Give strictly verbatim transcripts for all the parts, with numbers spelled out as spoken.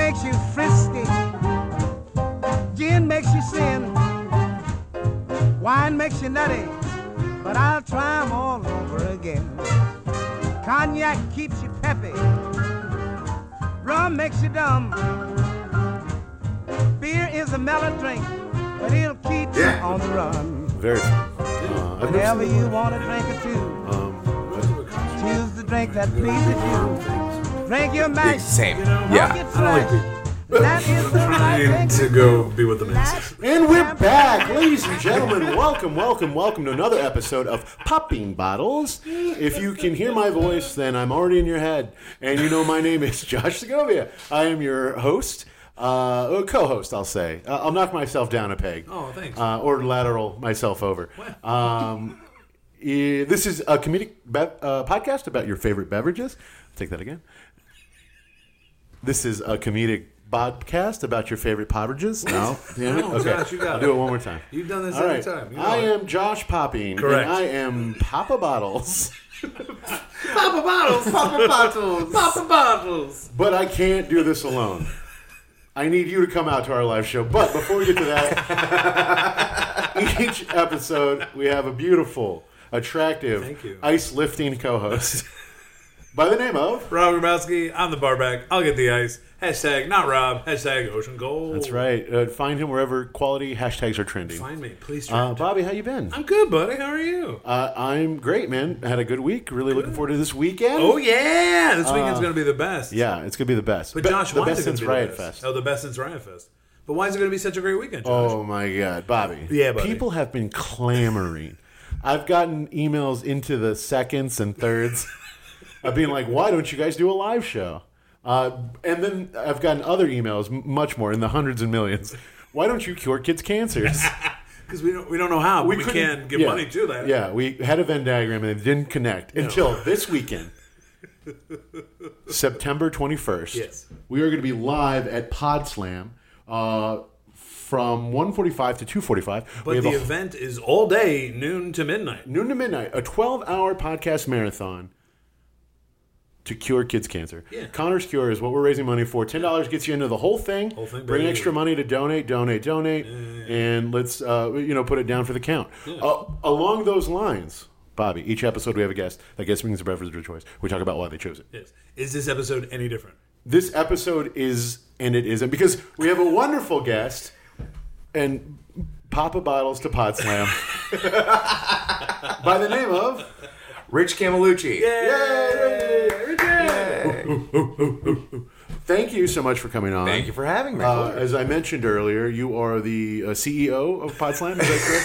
makes you frisky. Gin makes you sin. Wine makes you nutty. But I'll try 'em all over again. Cognac keeps you peppy. Rum makes you dumb. Beer is a mellow drink, but it'll keep Yeah. you on the run. Very fun. Uh, I've never Whenever seen you that. want a drink or two, Um, choose the drink that pleases you. Drink your mash. Same. Don't Yeah. get I don't like slashed. That is the right Trying thing to go be with the masses. And we're back, ladies and gentlemen. Welcome, welcome, welcome to another episode of Popping Bottles. If you can hear my voice, then I'm already in your head. And you know my name is Josh Segovia. I am your host, uh, or co-host, I'll say. Uh, I'll knock myself down a peg. Oh, thanks. Uh, or lateral myself over. Um, eh, this is a comedic be- uh, podcast about your favorite beverages. Take that again. This is a comedic podcast about your favorite beverages. No, damn it. No, Okay, Josh, you got I'll it. do it one more time. You've done this All every right. time. You know I it. am Josh Popping. Correct. And I am Papa Bottles. Papa Bottles! Papa Bottles! Papa Bottles! But I can't do this alone. I need you to come out to our live show. But before we get to that, each episode we have a beautiful, attractive, Thank you. ice lifting co-host by the name of. Rob Grabowski, I'm the barback. I'll get the ice. Hashtag not Rob. Hashtag Ocean Gold. That's right. Uh, find him wherever quality hashtags are trending. Find me, please. Uh, Trend. Bobby, how you been? I'm good, buddy. How are you? Uh, I'm great, man. Had a good week. Really looking forward to this weekend. Oh yeah, this weekend's gonna be the best. Yeah, it's gonna be the best. But Be- Josh, the why best is it since gonna be Riot the best? Fest. Oh, the best since Riot Fest. But why is it gonna be such a great weekend, Josh? Oh my God, Bobby. Yeah, buddy. People have been clamoring. I've gotten emails into the seconds and thirds of being like, "Why don't you guys do a live show?" Uh, and then I've gotten other emails, m- much more in the hundreds and millions. Why don't you cure kids' cancers? Because we don't we don't know how. We, we couldn't- can give yeah, money to that. Yeah, we had a Venn diagram and it didn't connect until this weekend. September twenty-first. Yes. We are going to be live at Podslam uh, from one forty-five to two forty-five. we But have the a event is all day, noon to midnight. noon to midnight, a twelve-hour podcast marathon to cure kids' cancer. Yeah. Connor's Cure is what we're raising money for. ten dollars gets you into the whole thing. Whole thing, Bring baby. extra money to donate, donate, donate, and let's uh, you know put it down for the count. Uh, along those lines, Bobby, each episode we have a guest that gets brings a beverage of their choice. We talk about why they chose it. Yes. Is this episode any different? This episode is, and it isn't, because we have a wonderful guest, and Papa Bottles to Podslam, by the name of... Rich Camelucci. Yay! Yay. Thank you so much for coming on. Thank you for having me. Uh, as I mentioned earlier, you are the uh, C E O of Podslam, is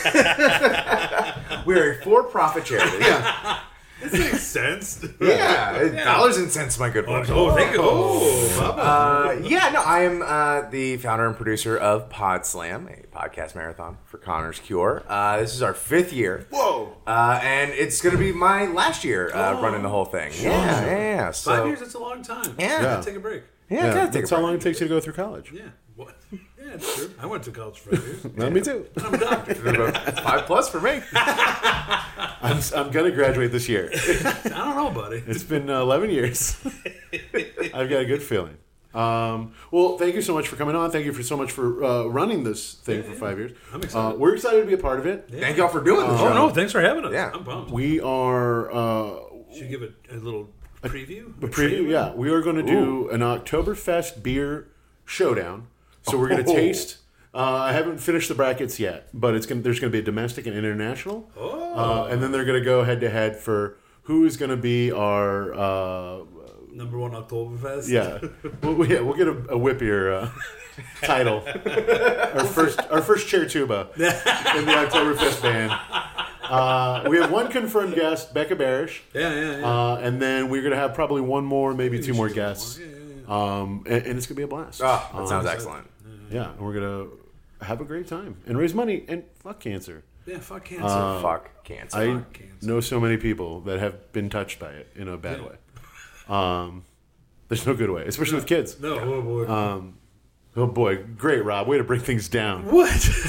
that correct? We're a for-profit charity. Yeah. This makes sense. Yeah, dollars and cents, my good boy. Oh, thank you. Oh, Papa. Uh, yeah, no, I am uh, the founder and producer of Podslam, a podcast marathon for Connor's Cure. Uh, this is our fifth year. Whoa! Uh, and it's going to be my last year uh, running the whole thing. Yeah, yeah, yeah. So, Five years, that's a long time. Yeah. Yeah. Take a break. Yeah, Yeah, gotta take that's a how break. long it takes you to go through college. Yeah. What? Yeah, it's true. I went to college for five years. Well, me too. I'm a doctor. Five plus for me. I'm, I'm going to graduate this year. I don't know, buddy. It's been uh, eleven years. I've got a good feeling. Um, well, thank you so much for coming on. Thank you for so much for uh, running this thing for five years. I'm excited. Uh, we're excited to be a part of it. Thank y'all for doing this. Oh, show. no, thanks for having us. Yeah. I'm pumped. We are uh, Should you give it a little preview? a preview. Yeah, we are going to do an Oktoberfest beer showdown. So we're going to Oh. taste. Uh, I haven't finished the brackets yet, but it's going there's going to be a domestic and international, Oh. uh, and then they're going to go head to head for who is going to be our. Uh, Number one Oktoberfest. Yeah, we'll, yeah, we'll get a, a whippier uh, title. Our first, our first chair tuba in the Oktoberfest band. Uh, we have one confirmed guest, Becca Barish, Yeah, yeah, yeah. uh, and then we're gonna have probably one more, maybe two more should have guests, one. Yeah, yeah, um, and, and it's gonna be a blast. Oh, that Um, sounds excellent. Yeah, and we're gonna have a great time and raise money and fuck cancer. yeah, fuck cancer. Fuck cancer. I Fuck cancer. know so many people that have been touched by it in a bad Yeah. way. Um, there's no good way, especially with kids. no, oh boy. Um, oh boy, great, Rob. Way to bring things down. what?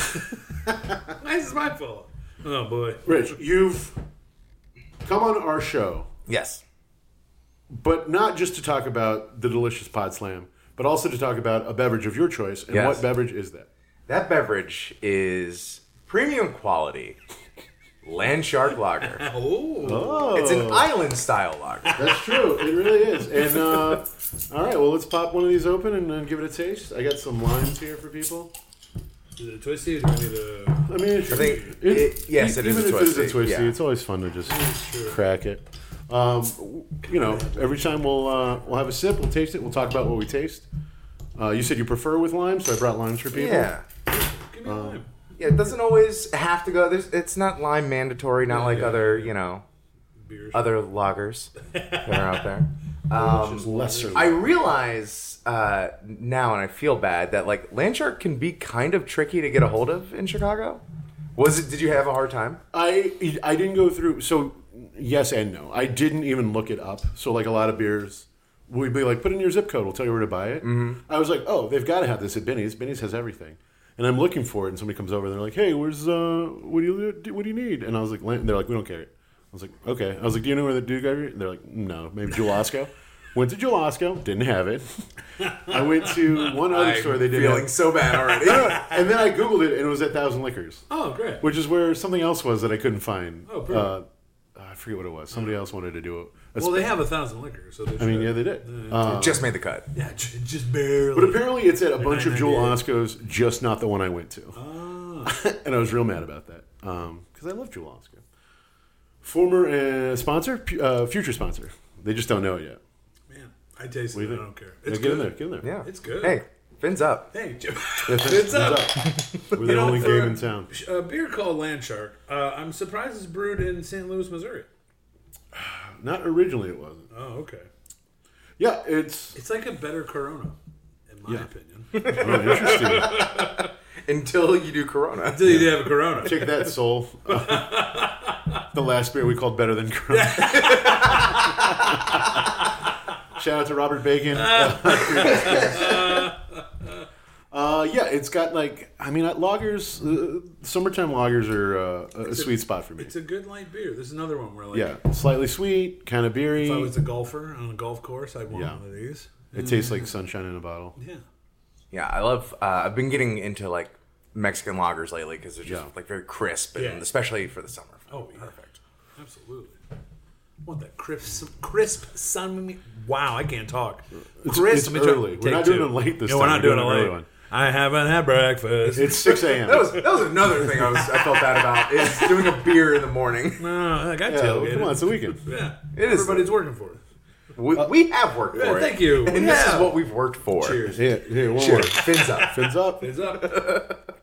Why is this my fault? Oh boy. Rich, you've come on our show, Yes. but not just to talk about the delicious Podslam but also to talk about a beverage of your choice. And Yes. what beverage is that? That beverage is premium quality Landshark Lager. Oh. Oh, It's an island-style lager. that's true. It really is. And uh, all right, well, let's pop one of these open and uh, give it a taste. I got some limes here for people. Is it twisty? Or do I need to... I mean, it's, I think it- yes, it is even a if it is a twisty, twisty, yeah. it's always fun to just crack it. Um, you know, every time we'll uh, we'll have a sip, we'll taste it, we'll talk about what we taste. Uh, you said you prefer with lime, so I brought limes for people. Yeah. Give me a lime. Yeah, it doesn't always have to go. There's, it's not lime mandatory, not like yeah, other, you know, Beers. other lagers that are out there. Um, Just lesser. I realize uh, now, and I feel bad, that like Landshark can be kind of tricky to get a hold of in Chicago. Was it? Did you have a hard time? I I didn't go through. So yes and no. I didn't even look it up. So like a lot of beers, we'd be like, put in your zip code. We'll tell you where to buy it. Mm-hmm. I was like, oh, they've got to have this at Benny's. Benny's has everything. And I'm looking for it, and somebody comes over, and they're like, "Hey, where's uh, what do you what do you need?" And I was like, "Lan-" they're like, "We don't carry it." I was like, "Okay." I was like, "Do you know where the dude got it?" They're like, "No, maybe Jewel-Osco." Went to Jewel-Osco, didn't have it. I went to one other I'm store they did feeling have. so bad already. And then I googled it, and it was at Thousand Liquors, Oh, great. which is where something else was that I couldn't find. Oh, perfect. uh, I forget what it was. Somebody else wanted to do it. Well, they have a thousand liquors, so they I mean, should- yeah, they did. Uh, Just made the cut. Yeah, j- just barely. but apparently, it's at a bunch of nine Jewel ninety-eight. Oscos, just not the one I went to. Ah. And I was real mad about that because I love Jewel Osco. Former uh, sponsor, pu- uh, future sponsor. They just don't know it yet. Man, I tasted What do it. you I think? don't care. Yeah, It's get in there. good. Get in there. Yeah, It's good. Hey, fins up. Hey, Jim. It's It's up. We're the You know, only for game a- in town. A beer called Landshark. Uh, I'm surprised it's brewed in Saint Louis, Missouri. Not originally, it wasn't. Oh, okay. Yeah, it's It's like a better Corona, in my Yeah. opinion. oh, interesting. Until you do Corona. Until you have a Corona. Take that, Soul. The last beer we called better than Corona. Shout out to Robert Bacon. Uh, yeah, it's got like I mean, uh, lagers. Uh, summertime lagers are uh, a sweet spot for me. It's a good light beer. This is another one where, like, Yeah, slightly sweet, kind of beery. if I was a golfer on a golf course, I'd want Yeah. one of these. It tastes like sunshine in a bottle. Yeah. Yeah, I love. Uh, I've been getting into like Mexican lagers lately because they're just Yeah. like very crisp, and Yeah. especially for the summer. Oh, yeah. Perfect. Absolutely. I want that crisp, crisp sun. Wow, I can't talk. It's, Crisp. it's let me try- early. We're take not two. doing it late this no, time. we're not doing it an early late. one. I haven't had breakfast. It's six a.m. That was that was another thing I was I felt bad about is doing a beer in the morning. no, I got Yeah, well, tailgated. come on, it's a weekend. Yeah, It is- everybody's working for it. We, we have worked Yeah, for it. thank you. And this Yeah. is what we've worked for. Cheers. Yeah, here, one Cheers. more. Fins up. Fins up. It's up.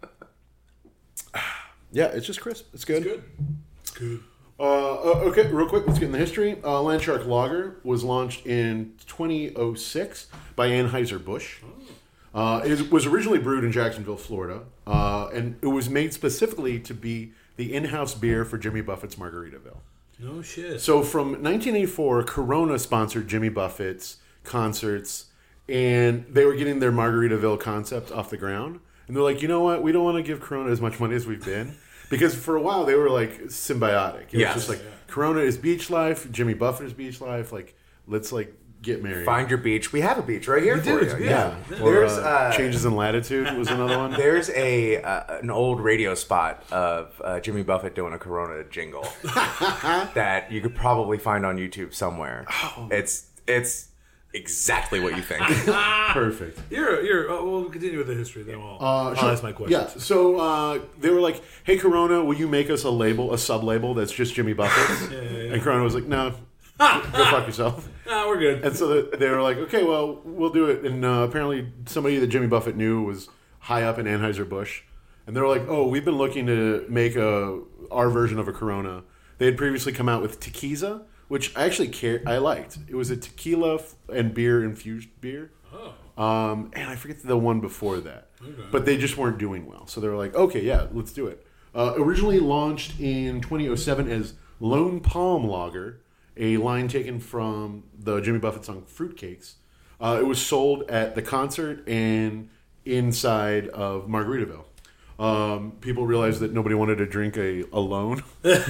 Yeah, it's just crisp. It's good. It's good. It's good. Uh, uh, okay, real quick, let's get in the history. Uh, Landshark Lager was launched in twenty oh six by Anheuser-Busch. Uh, it was originally brewed in Jacksonville, Florida, uh, and it was made specifically to be the in-house beer for Jimmy Buffett's Margaritaville. No shit. So from nineteen eighty-four, Corona sponsored Jimmy Buffett's concerts, and they were getting their Margaritaville concept off the ground. And they're like, you know what? We don't want to give Corona as much money as we've been. Because for a while, they were like symbiotic. It Yes. was just like, Corona is beach life, Jimmy Buffett is beach life. Like, let's like get married. Find your beach. We have a beach right here We for do, you. yeah. Yeah. Yeah. Or, There's, uh, uh, Changes in Latitude was another one. There's a uh, an old radio spot of uh, Jimmy Buffett doing a Corona jingle that you could probably find on YouTube somewhere. Oh. It's it's exactly what you think. Perfect. You're, you're. Oh, we'll continue with the history. Then we'll. Uh, I'll sure. ask my question. Yeah. So uh, they were like, "Hey, Corona, will you make us a label, a sub label that's just Jimmy Buffett?" yeah, yeah. And Corona was like, "No, go fuck yourself." Ah, we're good. And so the, they were like, "Okay, well, we'll do it." And uh, apparently, somebody that Jimmy Buffett knew was high up in Anheuser-Busch, and they were like, "Oh, we've been looking to make a our version of a Corona." They had previously come out with Tequiza, which I actually care I liked. It was a tequila f- and beer infused beer. Oh. Um, and I forget the one before that. Okay. But they just weren't doing well. So they were like, okay, yeah, let's do it. Uh, originally launched in twenty oh seven as Lone Palm Lager, a line taken from the Jimmy Buffett song Fruitcakes. Uh, it was sold at the concert and inside of Margaritaville. Um, people realized that nobody wanted to drink a alone.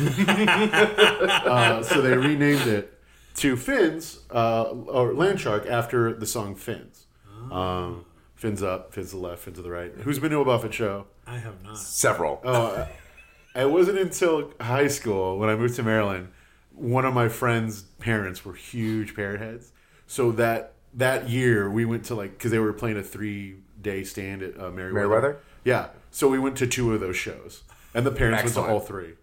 uh, so they renamed it to Fins, uh, or Landshark, after the song Fins. Um, fins up, fins to the left, fins to the right. Who's been to a Buffett show? I have not. Several. Oh, it wasn't until high school when I moved to Maryland. One of my friends' parents were huge Parrot heads, so that that year we went to like because they were playing a three day stand at uh, Merriweather. Merriweather? Yeah, so we went to two of those shows, and the parents Excellent. went to all three.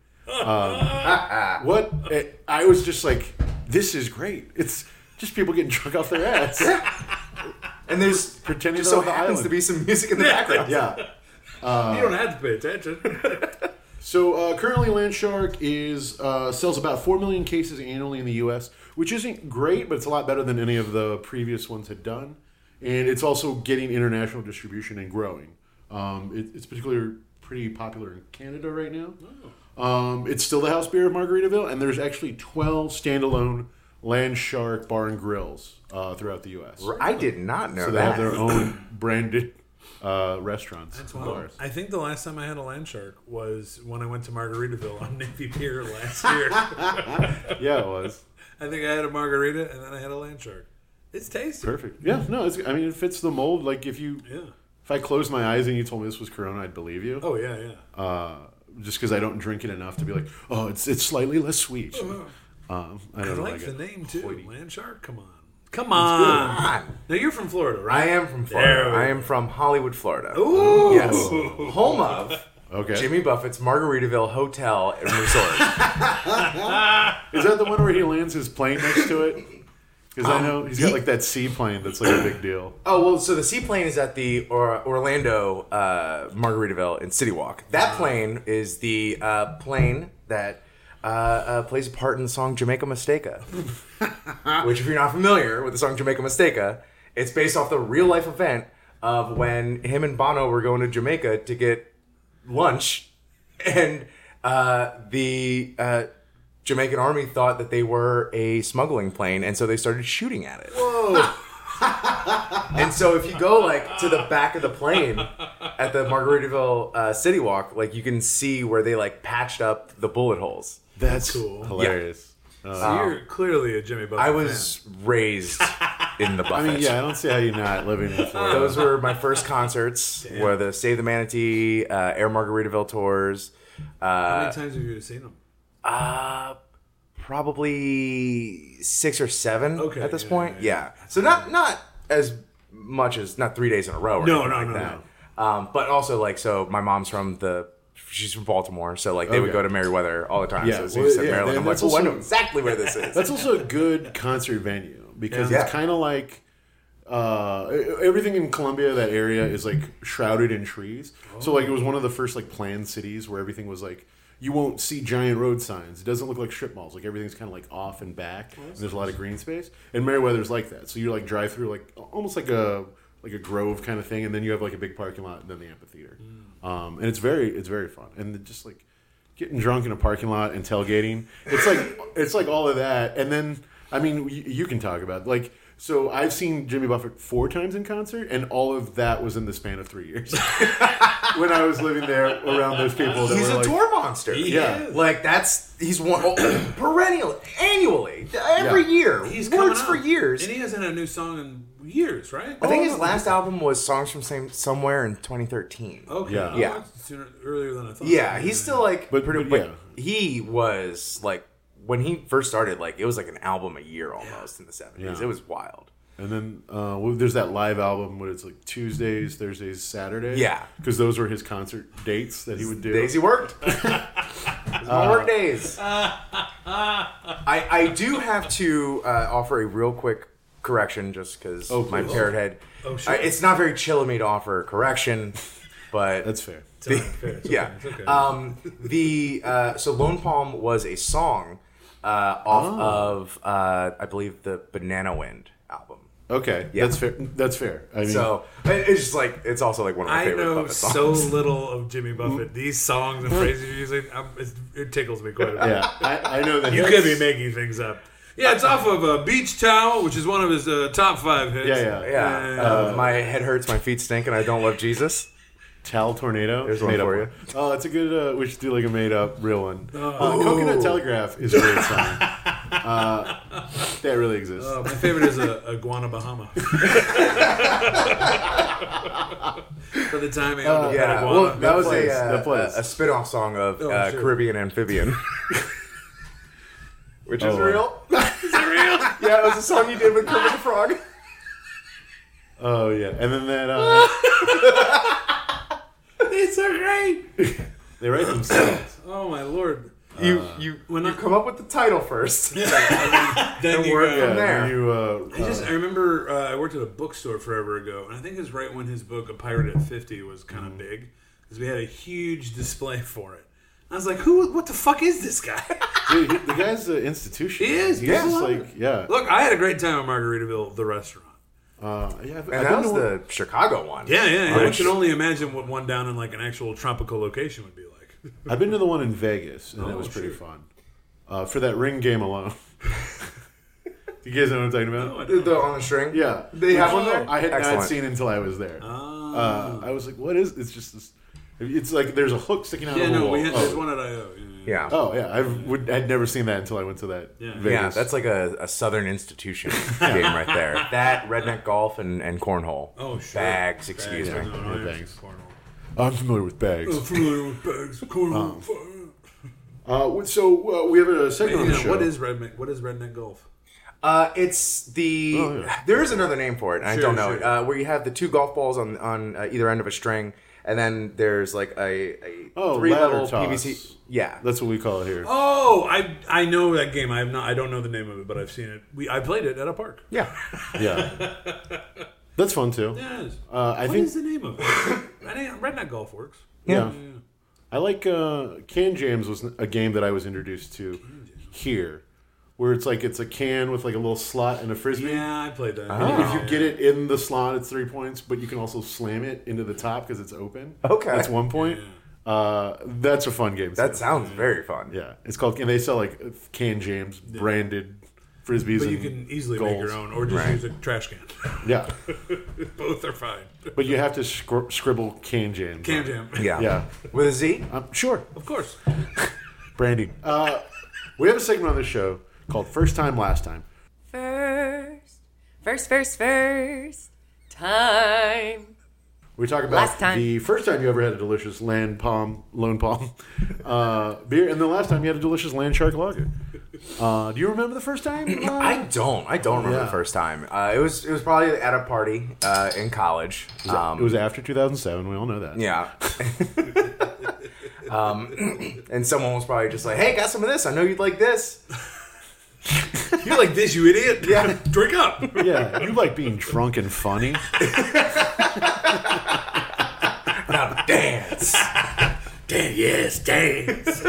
Um, what it, I was just like, this is great. It's just people getting drunk off their ass. And there's Pretending just to so on the happens island. to be some music in the background. Yeah. you don't have to pay attention. So uh, currently, Landshark is uh, sells about four million cases annually in the U S, which isn't great, but it's a lot better than any of the previous ones had done. And it's also getting international distribution and growing. Um, it, it's particularly pretty popular in Canada right now. Oh. Um, it's still the house beer of Margaritaville, and there's actually twelve standalone Landshark bar and grills uh, throughout the U S. I did not know So they that. have their own branded uh, restaurants. That's and wild. bars. I think the last time I had a land shark was when I went to Margaritaville on Navy Pier last year. Yeah, it was. I think I had a margarita and then I had a land shark. It's tasty. Perfect. Yeah, no, it's, I mean, it fits the mold. Like, if you, Yeah. if I closed my eyes and you told me this was Corona, I'd believe you. Oh yeah, yeah. Uh, just because I don't drink it enough to be like, oh, it's it's slightly less sweet. Um, I I don't know. like the it. name too. Hoity. Land shark. Come on. Come on. Now you're from Florida, right? I am from There Florida. we I go. am from Hollywood, Florida. Ooh. Yes. Home of Okay. Jimmy Buffett's Margaritaville Hotel and Resort. Is that the one where he lands his plane next to it? Because I know he's got like that seaplane that's like a big deal. Oh, well, so the seaplane is at the or, Orlando uh, Margaritaville in City Walk. That plane is the uh, plane that uh, uh, plays a part in the song Jamaica Mistaka. Which, if you're not familiar with the song Jamaica Mistaka, it's based off the real life event of when him and Bono were going to Jamaica to get lunch, and uh, the uh, Jamaican army thought that they were a smuggling plane, and so they started shooting at it. Whoa! And so if you go like to the back of the plane at the Margaritaville uh, City Walk, like you can see where they like patched up the bullet holes. That's cool. hilarious. So you're clearly a Jimmy Buffett I was raised in the Buffett. I mean, yeah, I don't see how you're not living in Florida. Those were my first concerts. Were the Save the Manatee, uh, Air Margaritaville tours. fan. How Uh, many times have you seen him? uh, probably six or seven Okay, at this yeah, point. yeah, Yeah. So not not as much as not three days in a row or No, anything no, like no, that. Um, but also like so, my mom's from the. She's from Baltimore, so like they would Okay. go to Merriweather all the time. Yeah, so as you well, said yeah, Maryland, and I'm like, that's well, I know also- exactly where this is. That's also a good concert venue because Yeah. it's kind of like uh, everything in Columbia. That area is like shrouded in trees. So like it was one of the first like planned cities where everything was like you won't see giant road signs. It doesn't look like strip malls. Like everything's kind of like off and back. and there's a lot of green space. And Merriweather's like that. So you like drive through like almost like a like a grove kind of thing, and then you have like a big parking lot and then the amphitheater. Um, and it's very it's very fun. And just like getting drunk in a parking lot and tailgating. It's like it's like all of that, and then I mean you, you can talk about like so I've seen Jimmy Buffett four times in concert, and all of that was in the span of three years. When I was living there around those people, that He's were a like, tour monster. He Yeah. is. Like that's he's one oh, perennially, annually, every Yeah. year. He's works coming for out. years. And he hasn't had a new song in years, right? I think Oh, his no. last album was Songs from Same Somewhere in twenty thirteen. Okay. Yeah. Oh, Yeah. that's sooner, earlier than I thought. Yeah, he's still like, But- pretty, but but he was like when he first started, like it was like an album a year almost in the seventies. Yeah. It was wild. And then uh, well, there's that live album where it's like Tuesdays, Thursdays, Saturdays. Yeah. because those were his concert dates that he would do. Days he worked. No work days. I I do have to uh, offer a real quick correction, just because Oh, my please. parrot head. Oh, sure. I- it's not very chill of me to offer a correction, but That's fair. It's all right, fair. It's okay, yeah. it's okay. Um, the uh, so Lone Palm was a song uh, off Oh. of uh, I believe the Banana Wind album. Okay, Yeah. that's fair. That's fair. I mean, So it- it's just like it's also like one of my I favorite know Buffett songs. so little of Jimmy Buffett. These songs and phrases you're using, I'm, it's, it tickles me quite a bit. yeah, I, I know that You hits- could be making things up. Yeah, it's off of uh, Beach Towel, which is one of his uh, top five hits. Yeah, yeah. Yeah, uh, my head hurts, my feet stink, and I don't love Jesus. Tal Tornado. There's one Made up for you. one. Oh, it's a good. Uh, we should do like a made up real one. Uh, Coconut Telegraph is a great song. Uh, That really exists. Uh, my favorite is a, a Guana Bahama. For the time I owned a pet Yeah, iguana. well, that was plays, a, uh, that plays. a, a spin-off song of Oh, uh, sure. Caribbean Amphibian. Which is Oh, real. Is it real? Yeah, it was a song you did with Kermit the Frog. Oh yeah, and then that uh, It's so great. they write themselves. Oh my lord. You you when you I- come up with the title first. Then And you work go- from there. when you, uh, I just I remember uh, I worked at a bookstore forever ago, and I think it was right when his book A Pirate at fifty was kind of Mm-hmm. big, because we had a huge display for it. I was like, "Who? What the fuck is this guy?" dude, he- the guy's an institution. He is. He's Yeah. just like yeah. Look, I had a great time at Margaritaville, the restaurant. Uh, yeah, I've, And I've that been was to one- the Chicago one. Yeah, yeah. yeah. I Which- can only imagine what one down in like an actual tropical location would be like. I've been to the one in Vegas, and Oh, it was pretty sure. fun. Uh, for that ring game alone. You guys know what I'm talking about? No, I The, don't. the on the string. Yeah. They have one there. I had not Excellent. seen it until I was there. Ah. Uh, I was like, what is it's just this it's like there's a hook sticking out yeah, of the no, wall. we had oh. there's one at I O. Yeah. Yeah. Oh yeah, I would I'd never seen that until I went to that Yeah. Vegas. Yeah, that's like a, a Southern institution game right there. That, redneck golf, and, and cornhole. Oh, sure. Bags, excuse Bags, me. no, no, Yeah, I bags. cornhole. I'm familiar with bags. I'm familiar with bags, cornhole. Uh, so uh, we have a segment on You the know, show. what is redneck? What is redneck golf? Uh, it's the. Oh, yeah. There is another name for it, and I Sure, don't know sure. it. Uh, where you have the two golf balls on on uh, either end of a string, and then there's like a, a Oh, three level ladder P V toss. C. Yeah. That's what we call it here. Oh, I I know that game. I have not. I don't know the name of it, but I've seen it. We I played it at a park. Yeah. Yeah, that's fun too. Yeah, it is. Uh, I What think is the name of it? Redneck, redneck golf works. yeah. I like uh, Can Jams was a game that I was introduced to here, where it's like it's a can with like a little slot and a frisbee. Yeah, I played that. And if you get it in the slot, it's three points, but you can also slam it into the top because it's open. Okay. That's one point. Uh, that's a fun game. That too. sounds very fun. Yeah. It's called, and they sell like Can Jams branded frisbees. But you and can easily goals. make your own, or just Right. use a trash can. Yeah. Both are fine. But you have to scr- scribble Can Jams. Cam on it. Jam. Yeah. Yeah. With a Z? Um, sure. Of course. Branding. Uh, we have a segment on this show called First Time, Last Time. First, first, first, first time. We talk about Last time. the first time you ever had a delicious Land Palm, Lone Palm uh, beer, and the last time you had a delicious Land Shark Lager. Uh, do you remember the first time? Uh, I don't. I don't remember Yeah. the first time. Uh, it was it was probably at a party uh, in college. Um, it was after two thousand seven. We all know that. Yeah. um, and someone was probably just like, "Hey, got some of this. I know you'd like this." You like this, you idiot? Yeah. Drink up. Yeah, you like being drunk and funny. Now dance. Dan- yes, dance.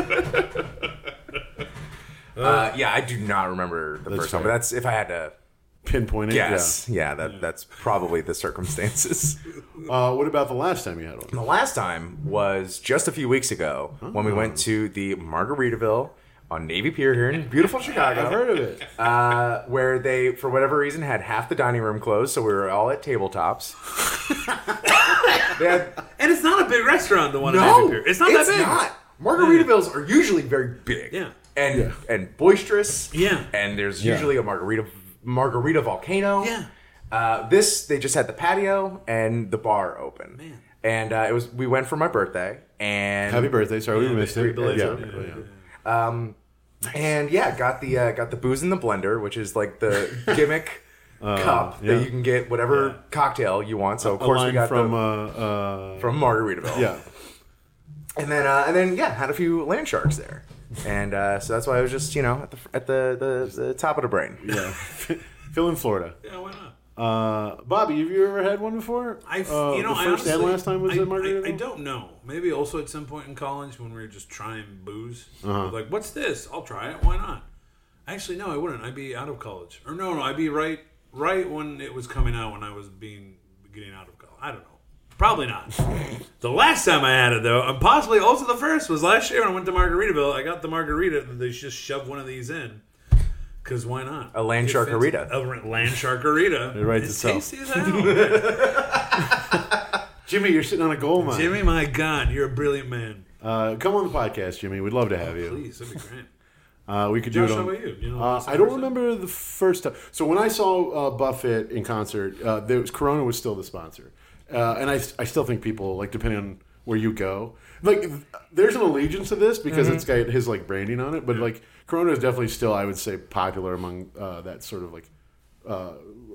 Uh, yeah, I do not remember the That's first time, fair. but that's if I had to Pinpoint it. guess. Yeah, that that's probably the circumstances. Yeah. Uh, what about the last time you had one? The last time was just a few weeks ago when we went to the Margaritaville on Navy Pier here in beautiful Chicago. I've heard of it. Uh, where they, for whatever reason, had half the dining room closed, so we were all at tabletops. They had, And it's not a big restaurant, the one in no, Navy Pier. It's not that big. not. Margaritavilles are usually very big. Yeah. And Yeah. and boisterous. Yeah. And there's Yeah. usually a margarita margarita volcano. Yeah. Uh, this they just had the patio and the bar open. Man. And uh, it was we went for my birthday and Happy birthday. Sorry we missed it. belated. Yeah. yeah. Um, and yeah, got the uh, got the booze in the blender, which is like the gimmick cup yeah. that you can get whatever cocktail you want. So of A course we line got from the, uh, uh, from Margaritaville. yeah. And then uh, and then yeah, had a few land sharks there, and uh, so that's why I was just you know at the at the the, the top of the brain. Yeah. Phil in Florida. Yeah, why not? Uh, Bobby, have you ever had one before? I, uh, you know, the I first and honestly- last time was I, at Margaritaville? I, I don't know. Maybe also at some point in college when we were just trying booze. Uh-huh. Like, what's this? I'll try it. Why not? Actually, no, I wouldn't. I'd be out of college. Or no, no, I'd be right, right when it was coming out. When I was being getting out of college. I don't know. Probably not. The last time I had it though, and possibly also the first, was last year when I went to Margaritaville. I got the margarita, and they just shoved one of these in. Because why not? A land It sharkarita. fits- A land sharkarita. It writes it's itself. tasty as hell. Jimmy, you're sitting on a gold mine. Jimmy, my God, you're a brilliant man. Uh, come on the podcast, Jimmy. We'd love to have you. Please, that'd be great. Uh, we could do Josh, it how on. about you? You know, uh, what's the I don't first time? remember the first time. So when I saw uh, Buffett in concert, uh, there was, Corona was still the sponsor, uh, and I, I still think people like depending on where you go, like there's an allegiance to this because Mm-hmm. it's got his like branding on it. But like Corona is definitely still, I would say, popular among uh, that sort of like uh, uh,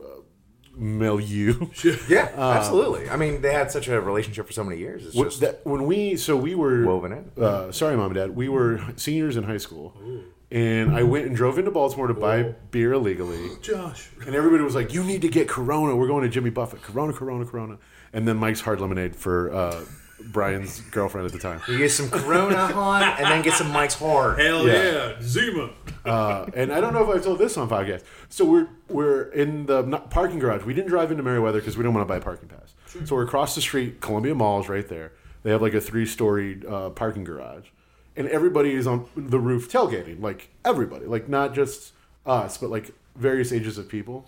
milieu. Yeah, absolutely. I mean, they had such a relationship for so many years. It's What- just that, when we so we were woven in. Uh, sorry, mom and dad. We were seniors in high school, and I went and drove into Baltimore to buy beer illegally. Josh. And everybody was like, "You need to get Corona. We're going to Jimmy Buffett. Corona, Corona, Corona." And then Mike's Hard Lemonade for uh, Brian's girlfriend at the time. you get some Corona on, and then get some Mike's Hard. Hell Yeah. yeah, Zima. Uh, and I don't know if I've told this on podcast. So we're we're in the not- parking garage. We didn't drive into Meriwether because we don't want to buy a parking pass. So we're across the street. Columbia Mall is right there. They have like a three-story uh, parking garage, and everybody is on the roof tailgating. Like everybody, like not just us, but like various ages of people.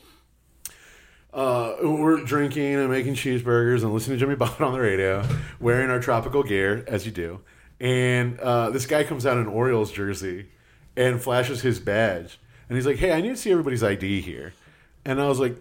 Uh, we're drinking and making cheeseburgers and listening to Jimmy Buffett on the radio, wearing our tropical gear as you do. And uh, this guy comes out in an Orioles jersey and flashes his badge, and he's like, "Hey, I need to see everybody's I D here." And I was like,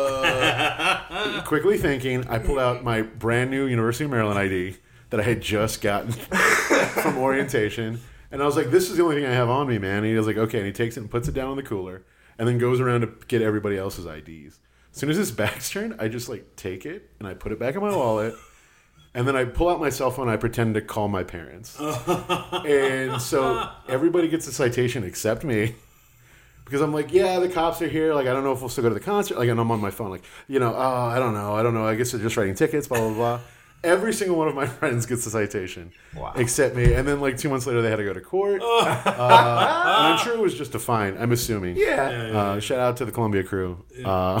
"Uh." Quickly thinking, I pulled out my brand new University of Maryland I D that I had just gotten from orientation, and I was like, "This is the only thing I have on me, man." And he was like, "Okay," and he takes it and puts it down on the cooler, and then goes around to get everybody else's I Ds. As soon as his back's turned, I just like take it and I put it back in my wallet. And then I pull out my cell phone and I pretend to call my parents. And so everybody gets a citation except me. Because I'm like, yeah, the cops are here. Like, I don't know if we'll still go to the concert. Like, and I'm on my phone. Like, you know, oh, I don't know. I don't know. I guess they're just writing tickets, blah, blah, blah. Every single one of my friends gets a citation. Wow. Except me. And then, like, two months later, they had to go to court. uh, and I'm sure it was just a fine. I'm assuming. Yeah. Uh, shout out to the Columbia crew. Uh,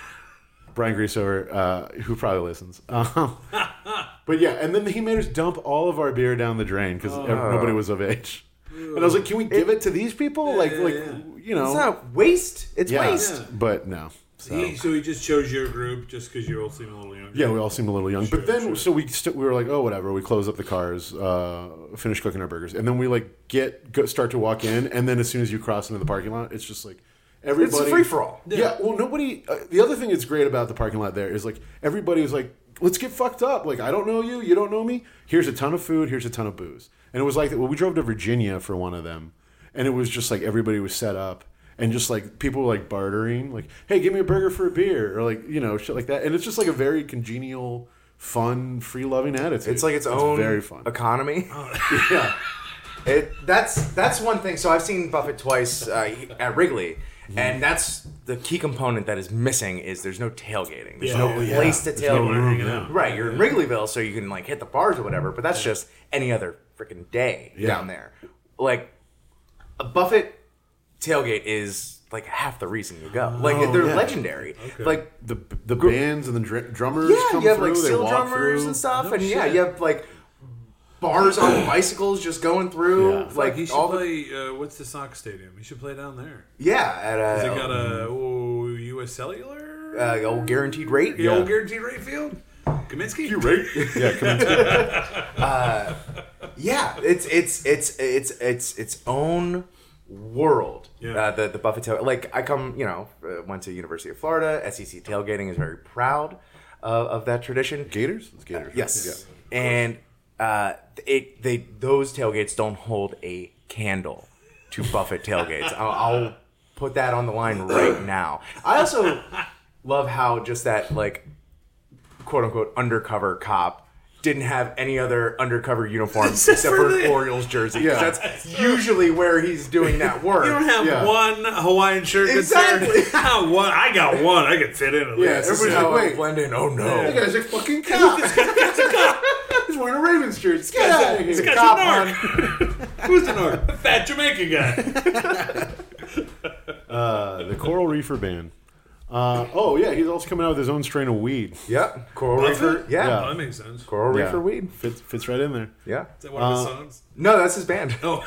Brian Griesover, uh, who probably listens. Um, but yeah, and then he made us dump all of our beer down the drain because nobody was of age. And I was like, "Can we give it to these people? like, yeah, like yeah. you know, It's not waste. It's yeah. waste. But no. So. He, so he just chose your group just because you all seem a little younger. Yeah, we all seemed a little young. Sure, but then, sure. so we st- we were like, oh, whatever. We close up the cars, uh, finish cooking our burgers, and then we like get go, start to walk in, and then as soon as you cross into the parking lot, it's just like everybody. It's a free for all. Yeah. Well, nobody. Uh, the other thing that's great about the parking lot there is like everybody is like, let's get fucked up. Like I don't know you, you don't know me. Here's a ton of food. Here's a ton of booze. And it was like that. Well, we drove to Virginia for one of them, and it was just like everybody was set up. And just like people were like bartering, like, "Hey, give me a burger for a beer," or like you know shit like that. And it's just like a very congenial, fun, free loving attitude. It's like its own very fun. economy. Yeah, It that's that's one thing. So I've seen Buffett twice uh, at Wrigley, and that's the key component that is missing is there's no tailgating. There's Yeah, no yeah. place to There's no tailgate. room, hanging out. Right, you're in Wrigleyville, so you can like hit the bars or whatever. But that's just any other freaking day Yeah. down there. Like a Buffett tailgate is like half the reason you go. Like Oh, they're yeah. legendary. Like the the bands and the dr- drummers yeah, come you have through. like they steel walk drummers through. and stuff, No and yeah, shit. you have like bars on bicycles just going through. Yeah. Like Like he should all the play. Uh, what's the Sox stadium? He should play down there. yeah at a They got a oh, U S Cellular. uh, old guaranteed rate. the yeah. old guaranteed rate field. Kaminsky. You right? Yeah, come in. Yeah, it's it's it's it's it's its own world. Yeah. Uh, the the Buffett tail. Like I come, you know, uh, went to University of Florida. S E C tailgating is very proud of, of that tradition. Gators? It's Gators. right? Yes, and uh, it they those tailgates don't hold a candle to Buffett tailgates. I'll, I'll put that on the line right now. I also love how just that like quote unquote undercover cop didn't have any other undercover uniforms except, Except for for an the- Orioles jersey. 'Cause Yeah. that's usually where he's doing that work. You don't have Yeah. one Hawaiian shirt that's Exactly. there. Not one. I got one. I could fit in at Yeah, least. This is everybody's how like, I wait. blend in. Oh no. That guy's a fucking cop. He's wearing a Ravens shirt. Get out of here. He's got Cop some narc. Who's the narc? The fat Jamaican guy. Uh, the Coral Reefer Band. Uh, oh, yeah, he's also coming out with his own strain of weed. Yep. Coral Buffett? Reefer. Yeah. Yeah. Oh, that makes sense. Coral Yeah. Reefer weed. Fits, fits right in there. Yeah. Is that one of his Uh, songs? No, that's his band. Oh,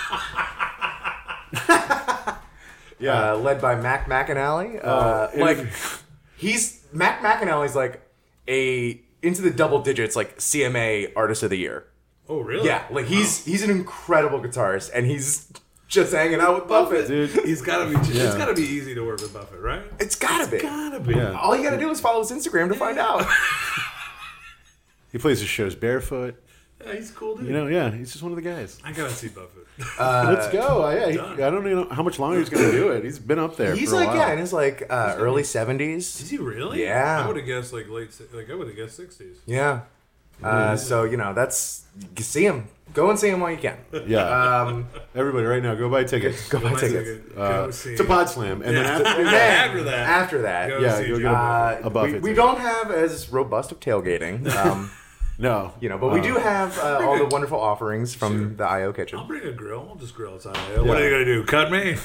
Yeah. Uh, led by Mac McAnally. Uh, it like is- he's Mac McAnally's like a into the double digits, like C M A Artist of the Year. oh, really? Yeah, like he's he's an incredible guitarist, and he's just hanging out with Buffett. Dude, He's gotta be. It's Yeah. gotta be easy to work with Buffett, right? It's gotta be. Gotta be. Yeah. All you gotta do is follow his Instagram to find out. he plays his shows barefoot. Yeah, he's cool, dude. You know, yeah, he's just one of the guys. I gotta see Buffett. Let's go. Uh, yeah, he, done. I don't even know how much longer he's going to do it. He's been up there He's for a like, while. yeah, in his like uh, early seventies. Is he really? Yeah. I would have guessed like late. si- Like I would have guessed sixties. Yeah. Uh, so you know that's you see him. Go and see him while you can. Yeah. Um, Everybody, right now, go buy tickets. go buy Go tickets. Uh, see to him. Pod Slam, and Yeah. then after And that, then after that, After that, go yeah, see go Joe get a, uh, a Buffett we, we ticket. don't have as robust of tailgating, um, no, you know, but we Uh, do have uh, all the wonderful offerings from the I O kitchen. I'll bring a grill. I'll just grill outside. What are you gonna do? Cut me?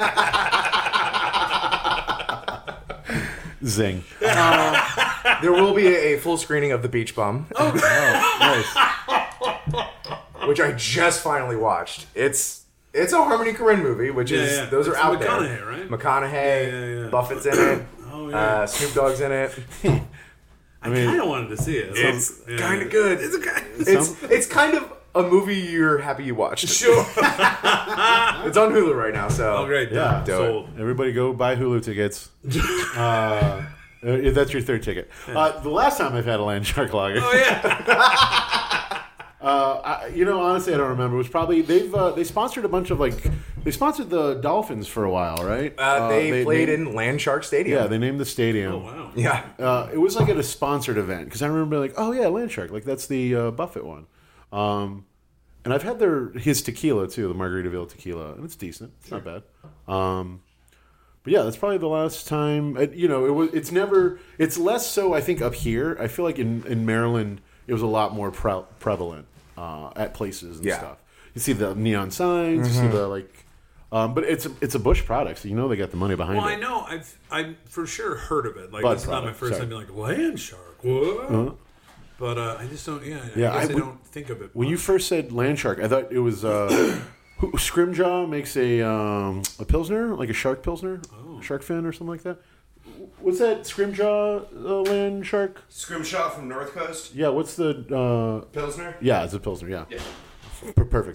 Zing. There will be a, a full screening of The Beach Bum, Oh, nice. which I just finally watched. It's it's a Harmony Korine movie, which is Yeah, yeah. those are It's out McConaughey, there. right? McConaughey, Yeah, yeah, yeah. Buffett's in it. Oh yeah. Uh, Snoop Dogg's in it. I, mean, kind of wanted to see it. It's Yeah. kind of good. It's a kind. It's it's kind of a movie you're happy you watched. Sure. It's on Hulu right now, so Oh great. Yeah. Done. Do it. Sold. Everybody, go buy Hulu tickets. uh, if that's your third ticket. Uh, the last time I've had a Land Shark Lager, Oh yeah. uh, I, you know, honestly, I don't remember. It was probably they've uh, they sponsored a bunch of like they sponsored the Dolphins for a while, right? Uh, they, played named- in Land Shark Stadium. Yeah, they named the stadium. Oh wow. yeah. Uh, it was like at a sponsored event because I remember like, oh yeah, Land Shark, like that's the uh, Buffett one. Um, and I've had their his tequila too, the Margaritaville tequila, and it's decent. It's not bad. Um, but yeah, that's probably the last time. uh, You know, it was. It's never. It's less so. I think up here. I feel like in, in Maryland, it was a lot more pre- prevalent uh, at places and Yeah. stuff. You see the neon signs. You see the like. Um, but it's a, it's a Bush product, so you know they got the money behind Well, it. I know. I've I for sure heard of it. Like Bud this is not my product, first sorry. time being like Land Shark. What? Uh-huh. But uh, I just don't. Yeah. I Yeah, guess I I, would- don't think of it. When you much. first said Land Shark, I thought it was uh, who, Scrimjaw makes a um, a pilsner, like a shark pilsner, Oh. shark fin or something like that. What's that Scrimjaw uh, Land Shark? Scrimshaw from North Coast. Yeah, what's the? Uh, Pilsner. yeah, it's a pilsner. Yeah, Yeah. Per- perfect.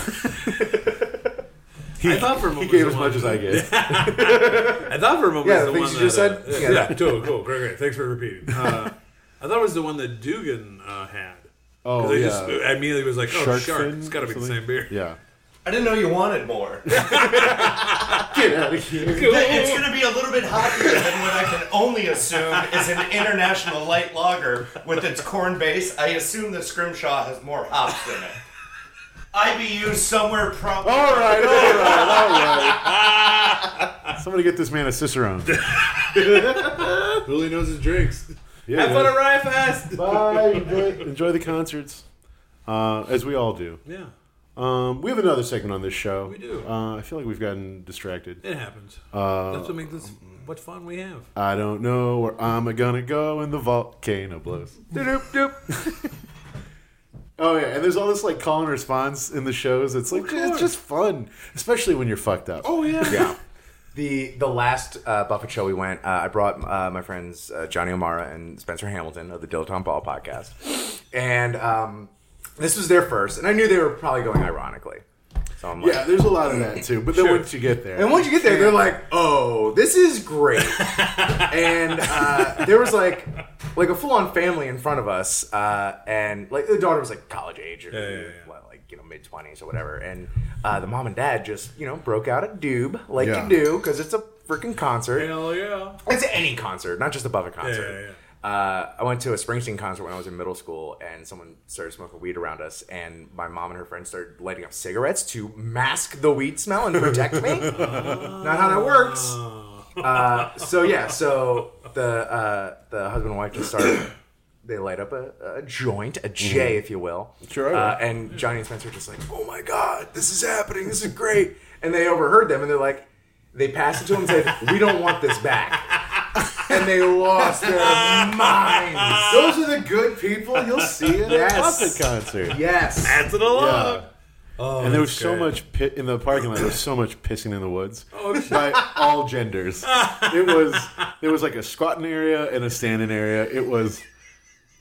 he, I thought for a he moment gave was as the much as one- I gave. I thought for a moment Yeah, it was the the things one you just that, said? Uh, Yeah. yeah, cool, cool, great, great. Thanks for repeating. Uh, I thought it was the one that Dugan uh, had. Oh I yeah, just I immediately was like, oh, Shark shark. fin It's got to be the something? same beer. Yeah, I didn't know you wanted more. get out of here. It's going to be a little bit hoppier than what I can only assume is an international light lager with its corn base. I assume the Scrimshaw has more hops in it. I B U somewhere probably. All right, all right, all right. Somebody get this man a Cicerone. Really knows his drinks. Yeah, Have fun man. at Riot Fest. Bye. Enjoy, enjoy the concerts, uh, as we all do. Yeah, Um, we have another segment on this show. We do. Uh, I feel like we've gotten distracted. it happens. Uh, That's what makes this. What fun we have. I don't know where I'm gonna go when the volcano blows. Doop, doop. Oh yeah, and there's all this like call and response in the shows. It's like it's just fun, especially when you're fucked up. Oh yeah. Yeah. The the last uh, Buffett show we went, uh, I brought uh, my friends uh, Johnny O'Mara and Spencer Hamilton of the Dilettante Ball podcast, and um, this was their first, and I knew they were probably going ironically. So I'm like, Yeah, there's a lot of that too. But then Sure. once you get there, and once you get there, they're like, "Oh, this is great," and uh, there was like like a full on family in front of us, uh, and like the daughter was like college age or Yeah, yeah, yeah. what, like you know mid twenties or whatever, and uh, the mom and dad just you know broke out a doob like Yeah. you do because it's a freaking concert. Hell yeah. It's any concert, not just a Buffett concert. Yeah, yeah, yeah. Uh, I went to a Springsteen concert when I was in middle school, and someone started smoking weed around us, and my mom and her friends started lighting up cigarettes to mask the weed smell and protect me. Not how that works. Uh, so yeah, so the uh, the husband and wife just started. They light up a, a joint, a J, if you will. Sure. Uh, and Johnny and Spencer are just like, "Oh my God, this is happening! This is great!" And they overheard them, and they're like, they passed it to them and said, "We don't want this back." And they lost their minds. those are the good people you'll see at Yes. a Buffett concert. Yes. That's it along. Yeah. Oh, And there was that's so great. much pit in the parking lot. There was so much pissing in the woods Oh, shit. by all genders. It was there was like a squatting area and a standing area. It was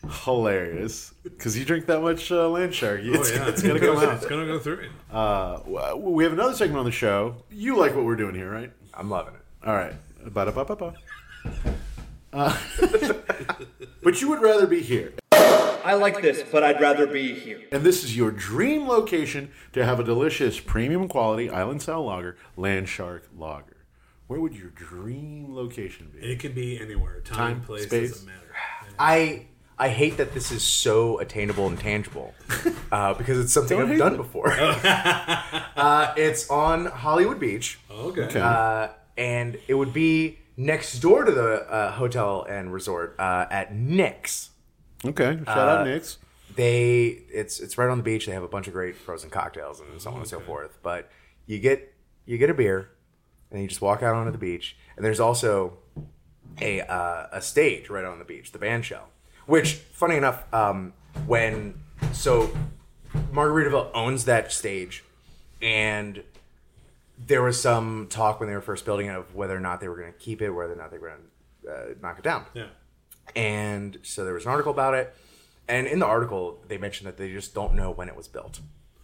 Hilarious. Because you drink that much uh, Land Shark. It's, Oh, yeah. it's going to come out. It's going to go through it. Uh, w- we have another segment on the show. You like what we're doing here, right? I'm loving it. All right. Ba-da-ba-ba-ba. Uh, but you would rather be here. I like this, but I'd rather be here. And this is your dream location to have a delicious premium quality island style lager, Land Shark Lager. Where would your dream location be? It can be anywhere. Time, Time, place, space. doesn't matter. I I hate that this is so attainable and tangible uh, because it's something Don't I've hate done it. before. uh, it's on Hollywood Beach, Okay. Okay. uh, and it would be next door to the uh, hotel and resort uh, at Nick's. Okay. Shout Uh, out Nick's. They it's it's right on the beach. They have a bunch of great frozen cocktails and so on and so forth. But you get you get a beer, and you just walk out onto the beach. And there's also a uh, a stage right on the beach, the band shell. Which, funny enough, um, when so Margaritaville owns that stage, and there was some talk when they were first building it of whether or not they were going to keep it, whether or not they were going to uh, knock it down. Yeah. And so there was an article about it. And in the article, they mentioned that they just don't know when it was built.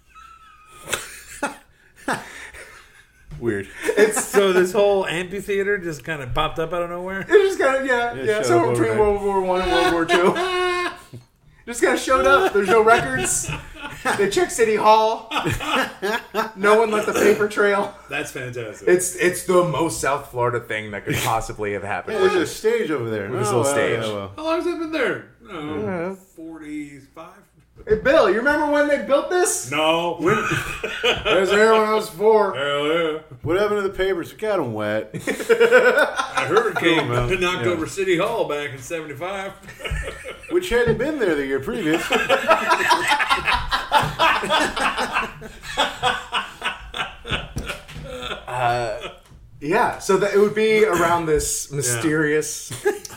Weird. So this whole amphitheater just kind of popped up out of nowhere? It just kind of, yeah, It yeah. showed So up between overnight. World War One and World War Two, just kind of showed up. There's no records. They checked City Hall. No one left a paper trail. That's fantastic. It's it's the most South Florida thing that could possibly have happened. There's a stage over there. With this Oh, little well, stage. yeah, well. How long has it been there? No, forty-five? Hey, Bill, you remember when they built this? No. I was there when I was four. Hell yeah. What happened to the papers? We got them wet. A hurricane man. knocked Yeah. over City Hall back in seventy-five. Which hadn't been there the year previous. Yeah, so that it would be around this mysterious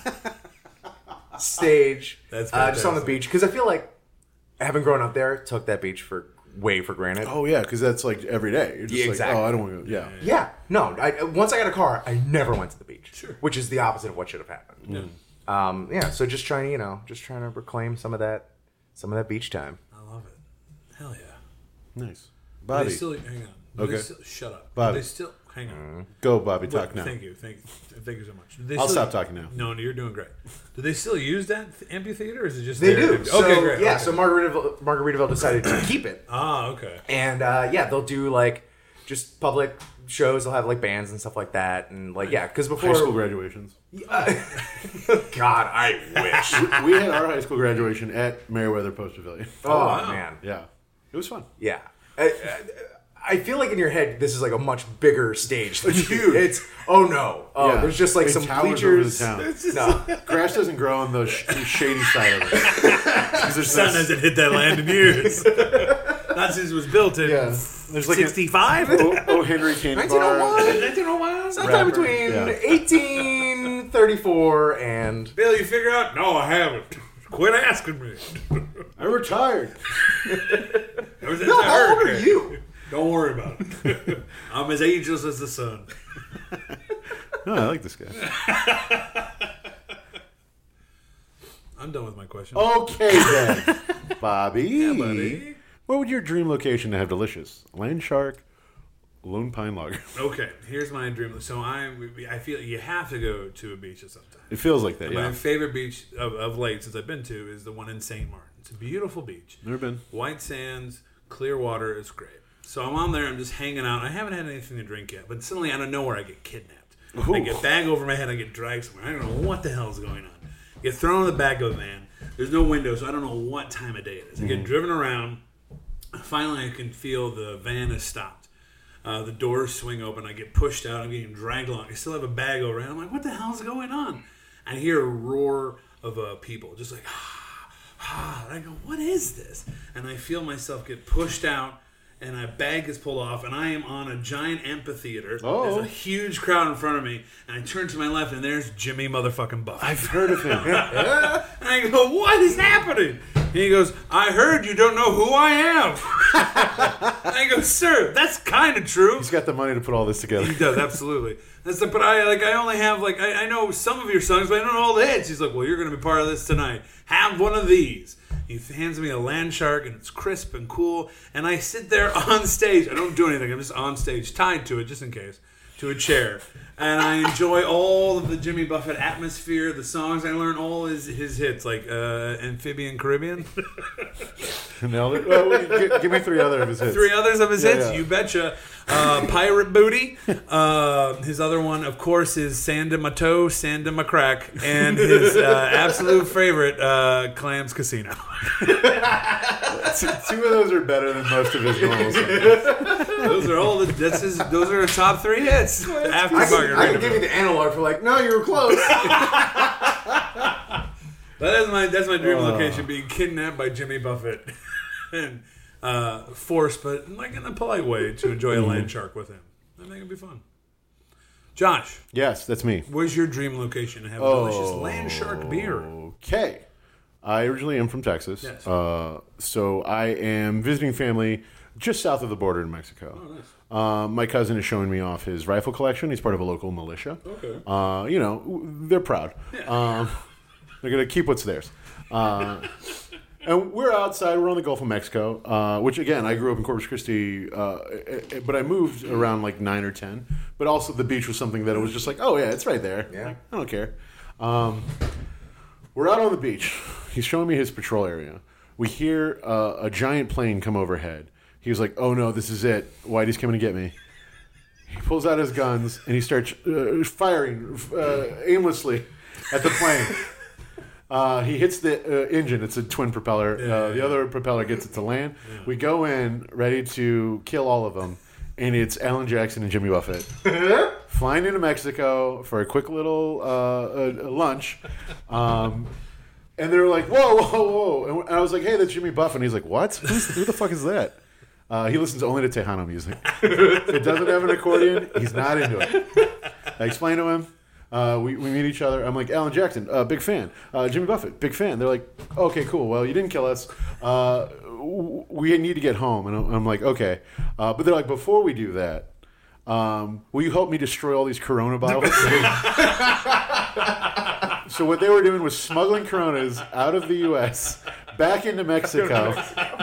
stage, That's uh, just on the fantastic. beach. Because I feel like, having grown up there, took that beach for way for granted. Oh, yeah, because that's like every day. You're just Yeah, like, exactly. oh, I don't want to go. Yeah. Yeah, no. I, once I got a car, I never went to the beach. Sure. Which is the opposite of what should have happened. Yeah. Um, yeah. So just trying to, you know, just trying to reclaim some of that, some of that beach time. I love it. Hell yeah. Nice. Do Bobby. They still, hang on. Do Okay. They still, shut up. Bobby. Do They still, hang on. Go, Bobby. Wait, Talk now. Thank you. Thank you. Thank you so much. Do they I'll still- stop talking now. No, no, you're doing great. Do they still use that amphitheater, or is it just They there? do. So, Okay, great. Yeah. okay. So Margaritaville, Margaritaville decided to keep it. Ah, okay. And uh, yeah, they'll do like just public shows. They'll have like bands and stuff like that, and like yeah, because before High school graduations. God, I wish. We had our high school graduation at Meriwether Post Pavilion. Oh wow. man, Yeah. It was fun. yeah. I, I, I feel like in your head this is like a much bigger stage. It's huge. It's oh no. Oh, Yeah. there's just like It some towers over the bleachers. town. No, Grass doesn't grow on the sh- shady side of it. 'Cause there's Sun this- hasn't hit that land in years. Not since it was built in Yeah. There's like a- sixty-five? O, o. Henry Candy nineteen oh Bar. one. nineteen oh one? Sometime Rapper, between yeah. eighteen thirty-four and Bill, you figure out? No, I haven't. Quit asking me. I retired. Ever since Bill, that how old are hurricane. you? Don't worry about it. I'm as ageless as the sun. Oh, I like this guy. I'm done with my question. Okay, then. Bobby. Yeah, buddy. What would your dream location to have delicious? Land Shark, Lone Pine Lager. Okay, here's my dream. So I, I feel you have to go to a beach at some time. It feels like that, My yeah. favorite beach of, of late since I've been to is the one in Saint Martin. It's a beautiful beach. Never been. White sands, clear water. It's great. So I'm on there. I'm just hanging out. I haven't had anything to drink yet, but suddenly out of nowhere I get kidnapped. Ooh. I get bag over my head. I get dragged somewhere. I don't know what the hell is going on. Get thrown in the back of the van. There's no window, so I don't know what time of day it is. I get driven around. Finally, I can feel the van is stopped. Uh, the doors swing open. I get pushed out. I'm getting dragged along. I still have a bag over. I'm like, what the hell's going on? I hear a roar of uh, people, just like, ah, ah. And I go, what is this? And I feel myself get pushed out, and a bag gets pulled off, and I am on a giant amphitheater. Oh. There's a huge crowd in front of me, and I turn to my left, and there's Jimmy motherfucking Buffett. I've heard of him. And I go, what is happening? And he goes, I heard you don't know who I am. I go, sir, that's kind of true. He's got the money to put all this together. He does, absolutely. That's like, but I like I only have like I, I know some of your songs, but I don't know all the hits. He's like, well, you're going to be part of this tonight. Have one of these. He hands me a Land Shark, and it's crisp and cool. And I sit there on stage. I don't do anything. I'm just on stage, tied to it, just in case, to a chair. And I enjoy all of the Jimmy Buffett atmosphere, the songs. I learn all his his hits, like uh, Amphibian Caribbean. Nailed it. Well, wait, give, give me three other of his hits. Three others of his Yeah, hits, yeah. you betcha. Uh, Pirate Booty. Uh, his other one, of course, is Sand in My Toe, Sand in My Crack. And his uh, absolute favorite, uh, Clams Casino. Two of those are better than most of his normal songs. Those are all the, that's his, those are the top three hits. After I can, I can Margaritaville. give you the analog for like, no, you were close. That is my that's my dream Oh. location, being kidnapped by Jimmy Buffett and uh, forced, but like in a polite way, to enjoy a land shark with him. I think it'd be fun. Josh, Yes, that's me. where's your dream location to have a delicious land shark beer? Okay. I originally am from Texas. Yes. Uh, so I am visiting family just south of the border in Mexico. Oh, nice. Uh, my cousin is showing me off his rifle collection. He's part of a local militia. Okay. Uh, you know, they're proud. Um, they're going to keep what's theirs. Uh, and we're outside. We're on the Gulf of Mexico, uh, which, again, I grew up in Corpus Christi, uh, but I moved around like nine or ten. But also the beach was something that it was just like, oh, yeah, it's right there. Yeah. Like, I don't care. Um, we're out on the beach. He's showing me his patrol area. We hear uh, a giant plane come overhead. He was like, oh, no, this is it. Whitey's coming to get me. He pulls out his guns, and he starts uh, firing uh, aimlessly at the plane. Uh, he hits the uh, engine. It's a twin propeller. Yeah, uh, the yeah. other propeller gets it to land. We go in, ready to kill all of them, and it's Alan Jackson and Jimmy Buffett flying into Mexico for a quick little uh, uh, lunch. Um, and they're like, whoa, whoa, whoa. And I was like, hey, that's Jimmy Buffett. And he's like, what? Who's, who the fuck is that? Uh, he listens only to Tejano music. If it doesn't have an accordion, he's not into it. I explain to him. Uh, we, we meet each other. I'm like, Alan Jackson, uh, big fan. Uh, Jimmy Buffett, big fan. They're like, okay, cool. Well, you didn't kill us. Uh, w- we need to get home. And I'm, I'm like, okay. Uh, but they're like, before we do that, um, will you help me destroy all these Corona bottles? So what they were doing was smuggling Coronas out of the U S back into Mexico.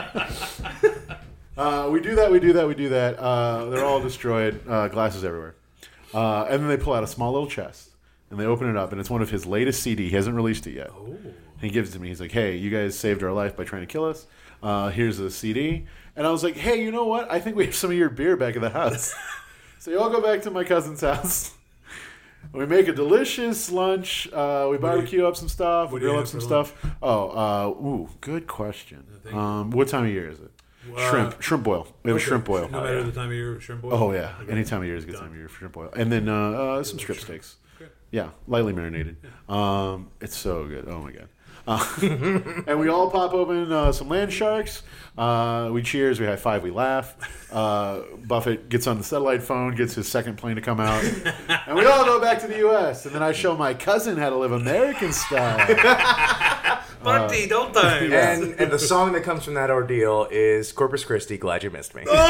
Uh, we do that, we do that, we do that. Uh, they're all destroyed, uh, glasses everywhere. Uh, and then they pull out a small little chest, and they open it up, and it's one of his latest C D. He hasn't released it yet. Oh. He gives it to me. He's like, hey, you guys saved our life by trying to kill us. Uh, here's a C D. And I was like, hey, you know what? I think we have some of your beer back at the house. So you all go back to my cousin's house. We make a delicious lunch. Uh, we barbecue up some stuff. We what do you grill up have some for stuff. Oh, uh, ooh, good question. Um, what time of year is it? Uh, shrimp, shrimp boil. We have a Okay. shrimp boil. No matter the time of year, shrimp boil. Oh yeah, Okay. any time of year is a good Done. time of year for shrimp boil. And then uh, uh, some strip steaks. Okay. Yeah, lightly marinated. Um, it's so good. Oh my god. Uh, and we all pop open uh, some land sharks. Uh, we cheers. We high five. We laugh. Uh, Buffett gets on the satellite phone, gets his second plane to come out, and we all go back to the U S And then I show my cousin how to live American style. Bunty, don't I? And and the song that comes from that ordeal is Corpus Christi, Glad You Missed Me. Nailed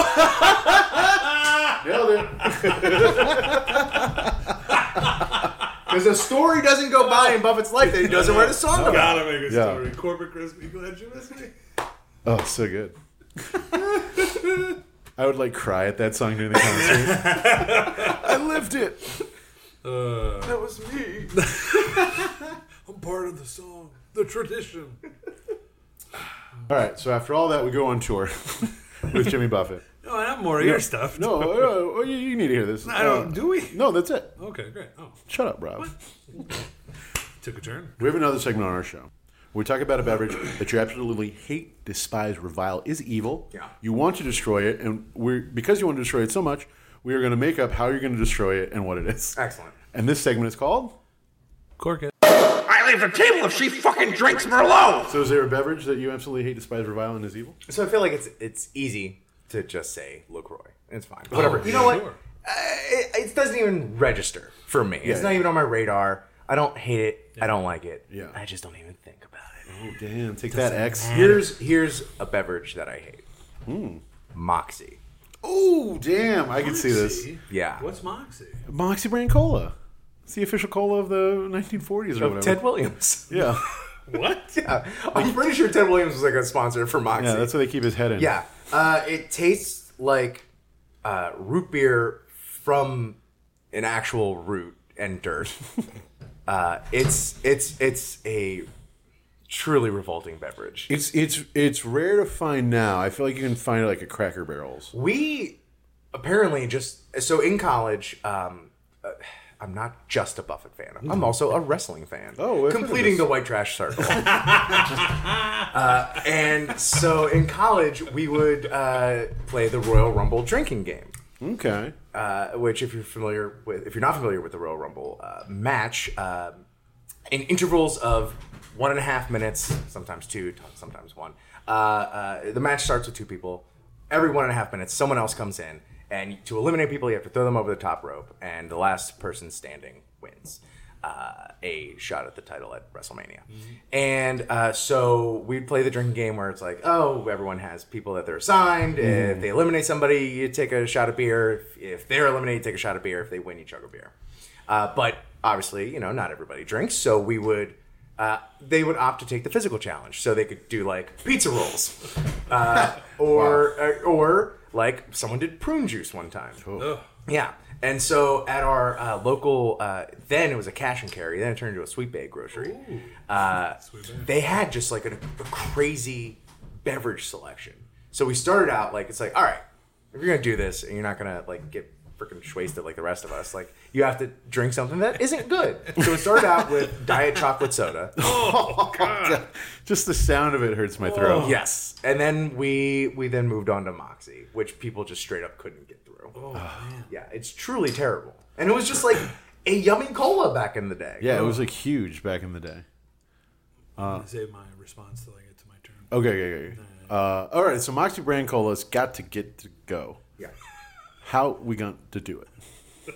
it. Because the story doesn't go by in Buffett's life that he doesn't write a song about. Gotta make a Yeah. story. Corporate Crispy, glad you missed me. Oh, so good. I would like cry at that song during the concert. I lived it. Uh, That was me. I'm part of the song, the tradition. All right, so after all that, we go on tour with Jimmy Buffett. No, I have more of your stuff. No, uh, you, you need to hear this. I don't. Uh, do we? No, that's it. Okay, great. Oh, Shut up, Rob. took a turn. We have another segment on our show. We talk about a beverage that you absolutely hate, despise, revile, is evil. Yeah. You want to destroy it, and we're because you want to destroy it so much, we are going to make up how you're going to destroy it and what it is. Excellent. And this segment is called. Cork it. I leave the table if she fucking drinks Merlot. So, is there a beverage that you absolutely hate, despise, revile, and is evil? So I feel like it's it's easy to just say LaCroix. It's fine. Whatever. you know what? Sure. Uh, it, it doesn't even register for me. Yeah. It's not even on my radar. I don't hate it. I don't like it. Yeah. I just don't even think about it. Oh, damn. Take that, X. Here's here's a beverage that I hate. Hmm. Moxie. Oh, damn. I can see this. Moxie? Yeah. What's Moxie? Moxie brand cola. It's the official cola of the nineteen forties or Of whatever. Ted Williams. Yeah. What? Yeah. I'm pretty sure Ted Williams was like a sponsor for Moxie. Yeah, that's where they keep his head in. Yeah. Uh, it tastes like uh, root beer from an actual root and dirt. uh, it's it's it's a truly revolting beverage. It's it's it's rare to find now. I feel like you can find it like at Cracker Barrels. We apparently just so in college. Um, uh, I'm not just a Buffett fan. I'm also a wrestling fan. Oh, I've heard of completing this. the white trash circle. uh, and so in college, we would uh, play the Royal Rumble drinking game. Okay. Uh, which, if you're familiar with, if you're not familiar with the Royal Rumble uh, match, uh, in intervals of one and a half minutes, sometimes two, sometimes one, uh, uh, the match starts with two people. Every one and a half minutes, someone else comes in, and to eliminate people, you have to throw them over the top rope, and the last person standing wins uh, a shot at the title at WrestleMania. Mm-hmm. And uh, so we'd play the drinking game where it's like, oh, everyone has people that they're assigned. Mm. If they eliminate somebody, you take a shot of beer. If, if they're eliminated, take a shot of beer. If they win, you chug a beer. Uh, but obviously, you know, not everybody drinks, so we would. Uh, they would opt to take the physical challenge, so they could do like pizza rolls, uh, or, wow. or or like someone did prune juice one time. Ugh. Yeah, and so at our uh, local, uh, then it was a cash and carry, then it turned into a Sweet Bay grocery. Uh, Sweet Bay. They had just like a, a crazy beverage selection. So we started out like it's like, all right, if you're gonna do this and you're not gonna like get freaking wasted like the rest of us, like you have to drink something that isn't good. So it started out with diet chocolate soda. Oh God! Just the sound of it hurts my throat. Yes, and then we we then moved on to Moxie, which people just straight up couldn't get through. Oh, man. Yeah, it's truly terrible, and it was just like a yummy cola back in the day. Yeah, it was like huge back in the day. I'm gonna save my response till I get to my turn. Okay, okay, okay. Uh, all right, so Moxie brand cola's got to get to go. Yeah. How we going to do it?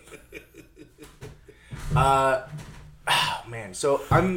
uh, oh man, so I'm.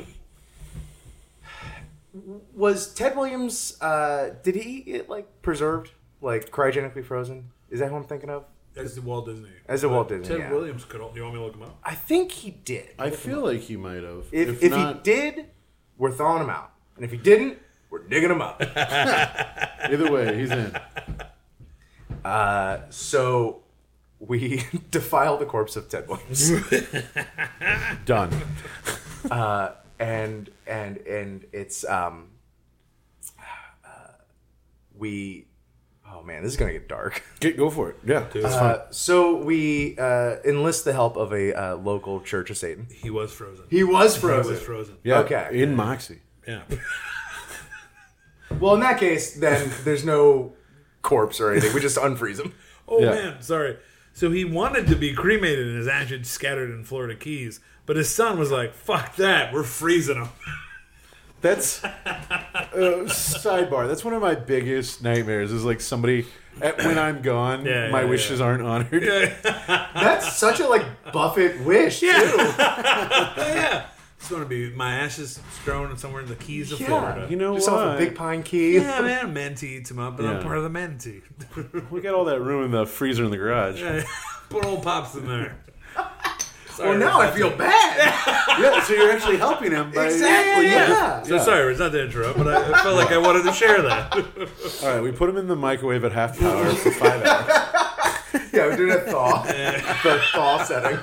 Was Ted Williams? Uh, did he get like preserved, like cryogenically frozen? Is that who I'm thinking of? As the Walt Disney. As the Walt Disney. Ted yeah. Williams could. You want me to look him up? I think he did. I feel like he might have. If If, if not, he did, we're thawing him out, and if he didn't, we're digging him up. either way, he's in. Uh, so we defile the corpse of Ted Williams. Done. Uh, and and and it's um, uh, we. Oh man, this is gonna get dark. Get, go for it. Yeah, that's Uh, so we uh, enlist the help of a uh, local Church of Satan. He was frozen. He was frozen. He was frozen. Yeah, okay. in Moxie. Yeah. Well, in that case, then there's no corpse or anything. We just unfreeze him. Oh Yeah. man, sorry. So he wanted to be cremated and his ashes scattered in Florida Keys, but his son was like, "Fuck that, we're freezing him." That's uh, sidebar. That's one of my biggest nightmares. Is like somebody at, when I'm gone, Yeah, my yeah, wishes yeah. aren't honored. That's such a like Buffett wish too. Yeah. Just want to be my ashes strewn somewhere in the Keys of Yeah, Florida. You know Just what? off a Big Pine Key. Yeah, man, Menti eats him up, but Yeah. I'm part of the Menti. We got all that room in the freezer in the garage. Put old Pops in there. Well, now I feel bad. Yeah, so you're actually helping him. By, Exactly, yeah. So sorry, it's not to interrupt, but I, I felt like I wanted to share that. All right, we put him in the microwave at half power for five hours. Yeah, we're doing a thaw. The thaw setting.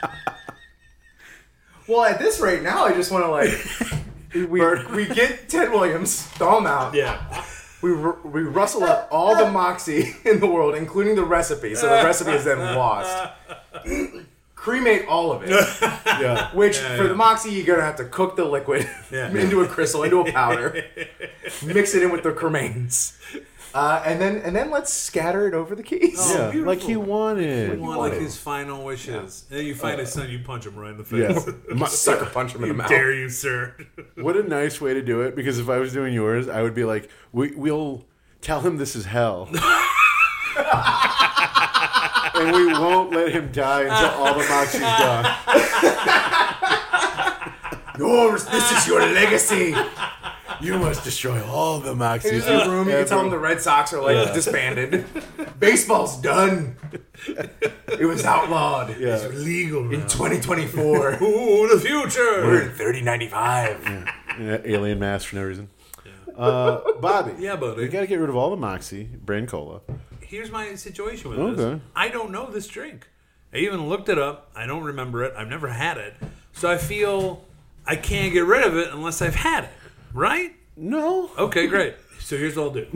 Well, at this rate, now I just want to like we we get Ted Williams, thaw him out. Yeah. We ru- we rustle up all the Moxie in the world, including the recipe. So the recipe is then lost. Cremate all of it. Yeah. Which Yeah, for yeah. the Moxie, you're gonna have to cook the liquid Yeah. into a crystal, into a powder, mix it in with the cremains, uh, and then and then let's scatter it over the Keys. Oh, Yeah, beautiful. like he wanted. You want like his final wishes. And then you find his son, you punch him right in the face. Yeah. Sucker punch him in the You mouth. dare you, sir. What a nice way to do it, because if I was doing yours, I would be like, we, we'll tell him this is hell. And we won't let him die until all the Moxie's gone. Yours. This is your legacy. You must destroy all the Moxies. He's in the room. You can tell him the Red Sox are like disbanded. Baseball's done. It was outlawed. Yeah. It's legal now. In twenty twenty-four. Ooh, the future. We're in thirty ninety-five. Yeah, alien mask for no reason. Uh, Bobby. Yeah, buddy. You got to get rid of all the Moxie brand cola. Here's my situation with Okay. this. I don't know this drink. I even looked it up. I don't remember it. I've never had it. So I feel I can't get rid of it unless I've had it. Right? No. Okay, great. So here's what I'll do.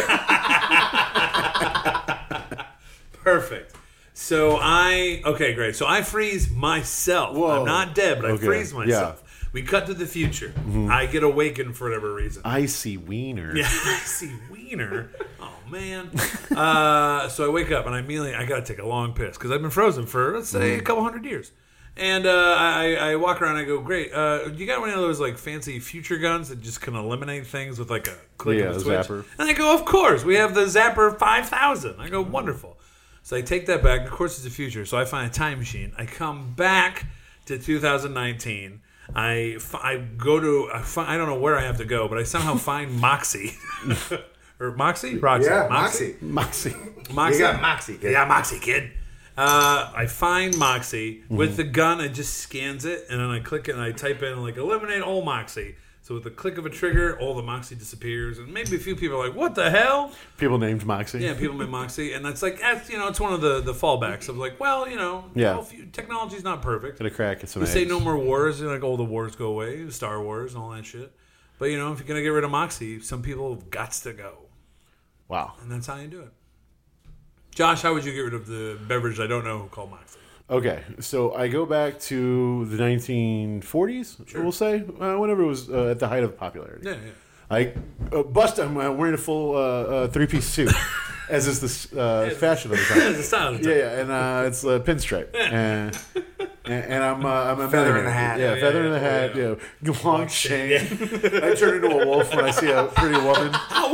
Perfect. So I okay, great. So I freeze myself. Whoa. I'm not dead, but Okay. I freeze myself. Yeah. We cut to the future. I get awakened for whatever reason. Icy wiener. Yeah, I see wiener. Oh man. Uh, so I wake up and I immediately I gotta take a long piss because I've been frozen for let's say a couple hundred years. And uh, I, I walk around and I go, great. Uh, you got one of those like fancy future guns that just can eliminate things with like a click Yeah, of a the switch? zapper. And I go, of course. We have the Zapper five thousand. I go, wonderful. So I take that back. Of course, it's the future. So I find a time machine. I come back to two thousand nineteen. I, f- I go to, I, fi- I don't know where I have to go, but I somehow find Moxie. Or Moxie? Roxy. Yeah, Moxie. Moxie. Moxie. You got Moxie, kid. Yeah, Moxie, kid. Uh, I find Moxie Mm-hmm. with the gun. It just scans it, and then I click it, and I type in, like, eliminate all Moxie. So with the click of a trigger, all the Moxie disappears. And maybe a few people are like, what the hell? People named Moxie. Yeah, people make Moxie. And that's like, that's, you know, it's one of the, the fallbacks of like, well, you know, Yeah. well, few, technology's not perfect. Gonna crack at some We say eggs. no more wars, and like all the wars go away, Star Wars and all that shit. But, you know, if you're going to get rid of Moxie, some people have got to go. Wow. And that's how you do it. Josh, how would you get rid of the beverage I don't know called Moxie? Okay, so I go back to the nineteen forties, we'll say, uh, whenever it was uh, at the height of popularity. Yeah, yeah. I uh, bust. I'm uh, wearing a full uh, uh, three-piece suit, as is the uh, fashion of the time. That's the style of the Yeah, time. yeah, and uh, it's a pinstripe, and, and and I'm uh, I'm a Feather millionaire. in the hat. Yeah, Yeah, feather yeah, in the yeah. hat. Yeah, long chain. I turn into a wolf when I see a pretty woman.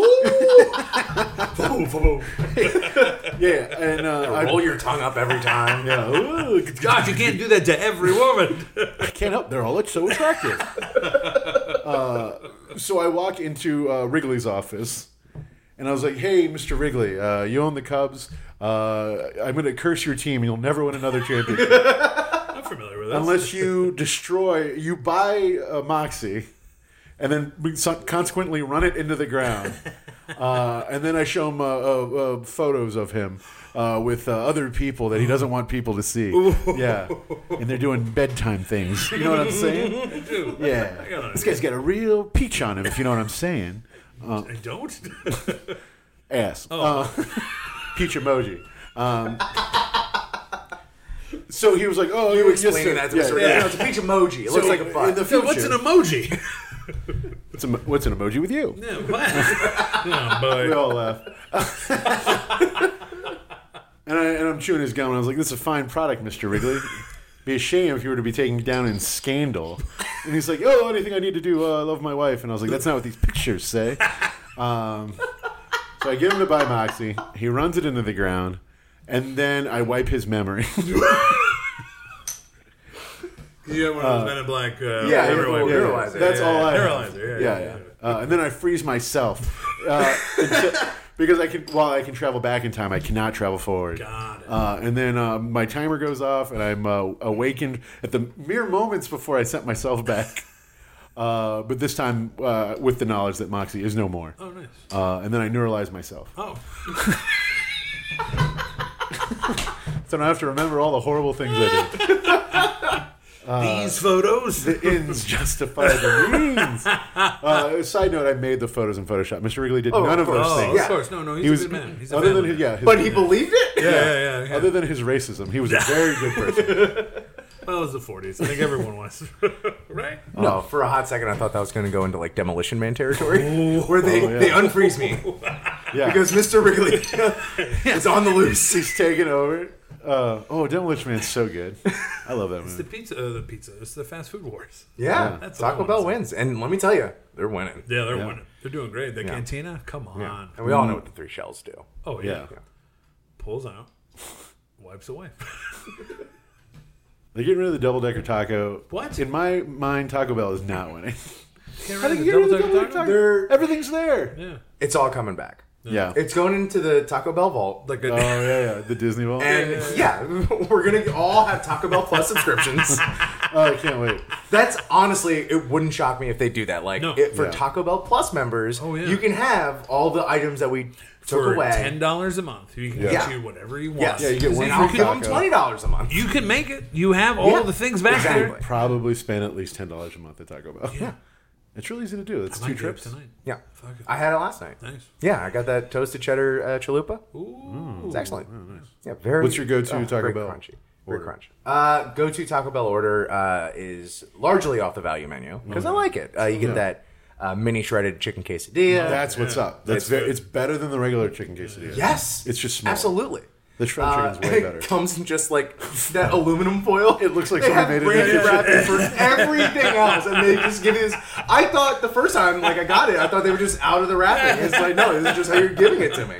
Yeah, and uh, I Roll your tongue up every time. yeah, ooh, Josh, you can't do that to every woman. I can't help. They're all so attractive. uh, so I walk into uh, Wrigley's office, and I was like, "Hey, Mister Wrigley, uh, you own the Cubs. Uh, I'm going to curse your team, and you'll never win another championship I'm familiar with this. unless you destroy. You buy a Moxie, and then we so- consequently run it into the ground." Uh, and then I show him uh, uh, uh, photos of him uh, with uh, other people that he doesn't want people to see. Yeah, and they're doing bedtime things. You know what I'm saying? I do. Yeah, I got an this guy's got a real peach on him, if you know what I'm saying. I don't? Ass. Uh, peach emoji. Um, so he was like, "Oh, You yes, sir. explaining that to yeah, Mister yeah. No, it's a peach emoji. It So looks like a in butt. the Dude, future, what's an emoji? what's, a, what's an emoji with you? Yeah, what? Oh, boy. We all laugh. and, I, and I'm chewing his gum, and I was like, "This is a fine product, Mister Wrigley. Be a shame if you were to be taken down in scandal." And he's like, "Oh, anything I need to do, uh, I love my wife." And I was like, "That's not what these pictures say." Um, so I give him to buy Moxie. He runs it into the ground, and then I wipe his memory. You got one of those Men in Black. Uh, yeah, memory yeah, wipers. yeah, Neuralizer. That's Yeah, all I yeah, have. Neuralizer, yeah, yeah, yeah, yeah. Uh, and then I freeze myself. Uh, until, because I can, while I can travel back in time, I cannot travel forward. Got it. Uh, and then uh, my timer goes off, and I'm uh, awakened at the mere moments before I sent myself back. Uh, but this time uh, with the knowledge that Moxie is no more. Oh, nice. Uh, and then I neuralize myself. Oh. So I don't have to remember all the horrible things I did. These photos? The ends justify the means. Uh, side note, I made the photos in Photoshop. Mister Wrigley did Oh, none of of those course. Oh, things. of course. No, no, he's He a was, good man. He's a other than family his, yeah, his, But he believed it? Yeah, yeah, yeah. yeah. other than his racism, he was a very good person. Well, it was the forties. I think everyone was. Right? No, for a hot second I thought that was going to go into like Demolition Man territory, where they, Oh, yeah. they unfreeze me Yeah, because Mister Wrigley is on the loose. he's taking over. Uh, oh, Demolition Man's so good. I love that It's movie. the pizza. Uh, the pizza. It's the fast food wars. Yeah, That's what I Taco wanna Bell say. wins, and let me tell you, they're winning. Yeah, they're Yeah. winning. They're doing great. The Yeah. cantina? Come on. Yeah. And we all know what the three shells do. Oh, yeah. Yeah. Pulls out. Wipes away. They're getting rid of the double decker taco. What? In my mind, Taco Bell is not winning. Can't How do remember you the get rid of the double-decker double taco? decker They're- taco? Everything's there. Yeah. It's all coming back. Yeah. It's going into the Taco Bell vault. Like Oh a, yeah, yeah. The Disney Vault. And yeah, we're gonna all have Taco Bell Plus subscriptions. Oh, I can't wait. That's honestly, it wouldn't shock me if they do that. Like No. it, for Yeah. Taco Bell Plus members, Oh, yeah. you can have all the items that we took for away. ten dollars a month, you can Yeah. get Yeah. you whatever you want. Yes. Yeah, you get one and I'll free give them taco. twenty dollars a month. You can make it. You have all Yeah. the things back Exactly. there. Probably spend at least ten dollars a month at Taco Bell. Yeah. It's really easy to do. It's I two might do it trips. tonight. Yeah, Fuck it. I had it last night. Nice. Yeah, I got that toasted cheddar uh, chalupa. Ooh. It's excellent. Yeah, very. What's your go-to oh, Taco very Bell Crunchy. Very order? crunchy. Uh, go-to Taco Bell order uh, is largely off the value menu because I like it. Uh, you get Yeah. that uh, mini shredded chicken quesadilla. That's what's up. That's It's very, good. it's better than the regular chicken quesadilla. Yes, It's just smaller. absolutely. The shredded Uh, chicken's way it better. comes in just like that aluminum foil. It looks like they somebody have made it in branded the wrapping for everything else, and they just give you this. I thought the first time, like I got it, I thought they were just out of the wrapping. It's like no, this is just how you're giving it to me.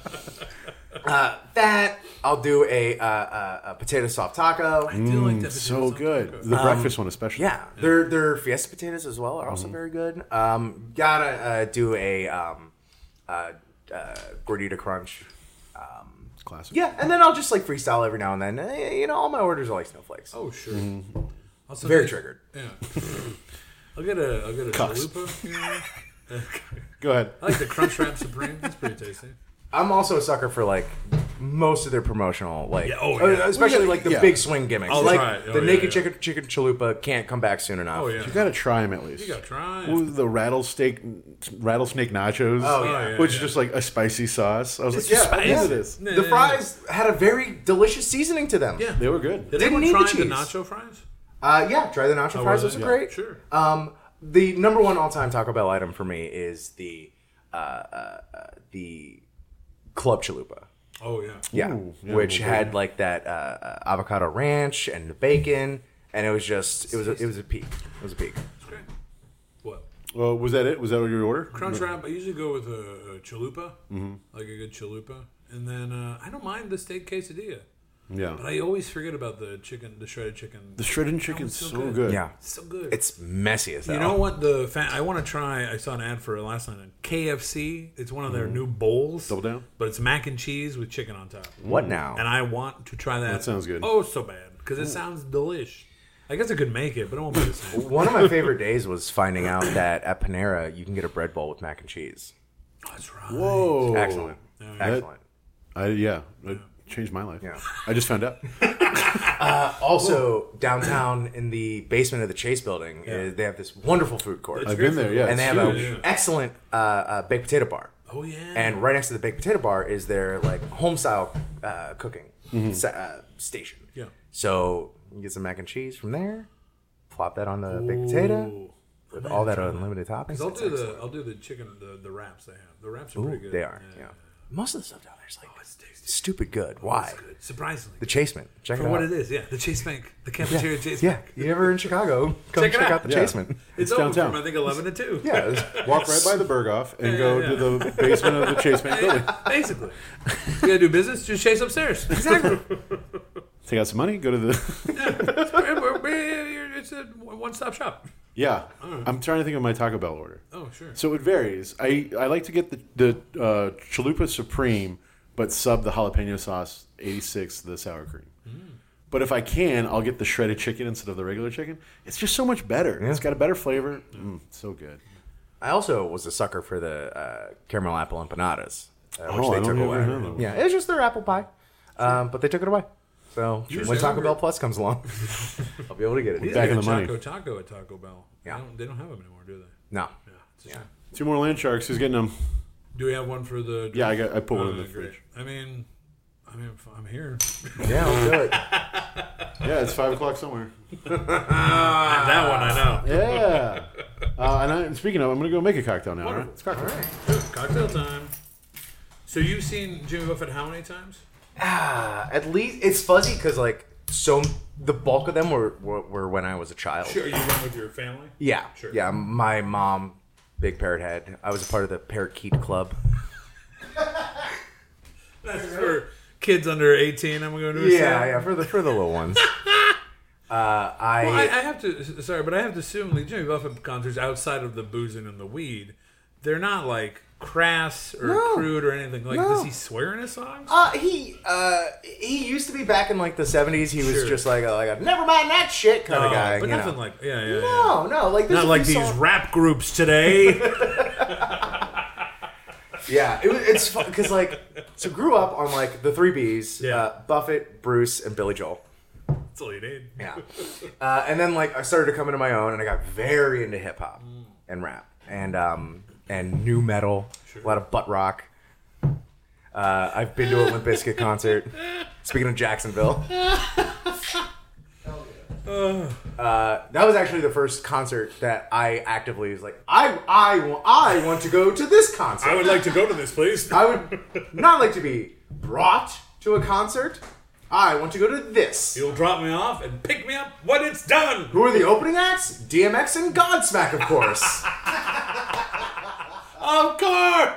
Uh, that I'll do a, uh, uh, a potato soft taco. I do like that. So potato good. sauce taco. The breakfast one especially. Um, Yeah, their their Fiesta potatoes as well are also very good. Um, gotta uh, do a um, uh, uh, gordita crunch. Classic. Yeah, and then I'll just like freestyle every now and then. Eh, You know, all my orders are like snowflakes. Oh sure. Mm-hmm. Also, Very nice- triggered. Yeah. I'll get a I'll get a Cucks. chalupa. You know? Go ahead. I like the Crunch Wrap Supreme. That's pretty tasty. I'm also a sucker for like most of their promotional, like Yeah, oh, uh, yeah. especially like the Yeah. big swing gimmicks. I'll like try it. Oh, the yeah, naked yeah. chicken chicken chalupa can't come back soon enough. Oh yeah. You gotta try them at least. You gotta try 'em. Ooh, the rattlesnake rattlesnake nachos. Oh, yeah. yeah, which is yeah. just like a spicy sauce. I was like, just yeah, I spicy. know this. Yeah, The yeah, fries had a very delicious seasoning to them. Yeah. They were good. Did Didn't anyone need the try the, cheese. nacho fries? Uh, yeah, try the nacho Oh, fries. was Those it? are Yeah, great. sure. Um, the number one all-time Taco Bell item for me is the uh, uh, uh, the club chalupa. Oh yeah. Yeah, Ooh, yeah, which well, had like that uh, uh, avocado ranch and the bacon, and it was just it was a, it was a peak. It was a peak. It's great. What? Well, was that it? Was that what your order? Crunch Wrap. I usually go with a, a chalupa, mm-hmm. like a good chalupa, and then uh, I don't mind the steak quesadilla. Yeah. But I always forget about the chicken, the shredded chicken. The shredded That chicken's one's so, so good. good. Yeah, It's so good. it's messy as hell. You know what? The fa- I want to try. I saw an ad for it last night on K F C. It's one of their new bowls. Double down? But it's mac and cheese with chicken on top. What now? And I want to try that. That sounds good. Oh, so bad because it sounds delish. I guess I could make it, but it won't be the same. One of my favorite days was finding out that at Panera you can get a bread bowl with mac and cheese. That's right. Whoa. Excellent, excellent. I, yeah. It changed my life. Yeah. I just found out. Also, downtown in the basement of the Chase Building, uh, they have this wonderful food court, I've been there, yeah. and they it's have an huge. Yeah. excellent uh, uh, baked potato bar. Oh yeah. And right next to the baked potato bar is their like home style uh, cooking Mm-hmm. sa- uh, station. Yeah. So you get some mac and cheese from there, plop that on the baked potato Ooh. with all that unlimited toppings. I'll It's do the excellent. I'll do the chicken the, the wraps they have. The wraps are Ooh, pretty good. they are. Yeah. Most of the stuff down there is like Oh, it's tasty. stupid good. Why? It's good. Surprisingly. The Chasemint. Check For it what out. it is, yeah. The Chase Bank. The cafeteria Chase Yeah. Bank. You ever in Chicago? Come Check check, it out. out the Yeah. Chasemint. It's, It's open downtown. from I think eleven to two. Yeah. it's- Walk right by the Berghoff and Yeah, go yeah, to the basement of the Chase Bank building. Basically. You gotta do business, just chase upstairs. Exactly. Take out some money, go to the... It's a one stop shop. Yeah. I'm trying to think of my Taco Bell order. Oh, sure. So it varies. I, I like to get the, the uh, Chalupa Supreme, but sub the jalapeno sauce, eighty-six, the sour cream. But if I can, I'll get the shredded chicken instead of the regular chicken. It's just so much better. It's got a better flavor. Mm, so good. I also was a sucker for the uh, caramel apple empanadas, uh, which Oh, I they don't took even away. know those. Yeah, it was just their apple pie, um, but they took it away. So You're when so Taco Bell hungry. Plus comes along, I'll be able to get it. He's Back like in a the money. Choco Taco at Taco Bell. Yeah. They don't, they don't have them anymore, do they? No. Yeah. It's a Yeah. shame. Two more land sharks. Who's getting them? Do we have one for the? Yeah, I got. I put one in the Alright, fridge. great. I mean, I mean, if I'm here. Yeah, I'll do it. Yeah, it's five o'clock somewhere. that one I know. Yeah. Uh, and, I, and speaking of, I'm going to go make a cocktail now. All right? It's cocktail. Good. Cocktail time. So you've seen Jimmy Buffett how many times? Ah, at least it's fuzzy because like so the bulk of them were, were were when I was a child. Sure, you went with your family. Yeah, Sure. yeah. My mom, big parrot head. I was a part of the Parakeet Club. That's for kids under eighteen. I'm going to Yeah, yeah. For the for the little ones. Uh, I, Well, I, I have to. Sorry, but I have to assume like Jimmy Buffett concerts outside of the boozing and the weed, they're not like crass or No. crude or anything. Like, No. does he swear in his songs? Uh, he uh, he used to be back in like the seventies. He was Sure. just like a, like a never mind that shit kind Oh, of guy. but you nothing know. like yeah, yeah, yeah. no, no, like there's Not a like few these songs- rap groups today. Yeah, it, was- it's fun because like so grew up on like the three Bs: Yeah. uh, Buffett, Bruce, and Billy Joel. That's all you need. Yeah, uh, and then like I started to come into my own, and I got very into hip hop and rap and um and new metal, a lot of butt rock. Uh, I've been to a Limp Bizkit concert. Speaking of Jacksonville. Uh, that was actually the first concert that I actively was like, I, I, wa- I want to go to this concert. I would like to go to this, please. I would not like to be brought to a concert. I want to go to this. You'll drop me off and pick me up when it's done. Who are the opening acts? D M X and Godsmack, of course. Of course.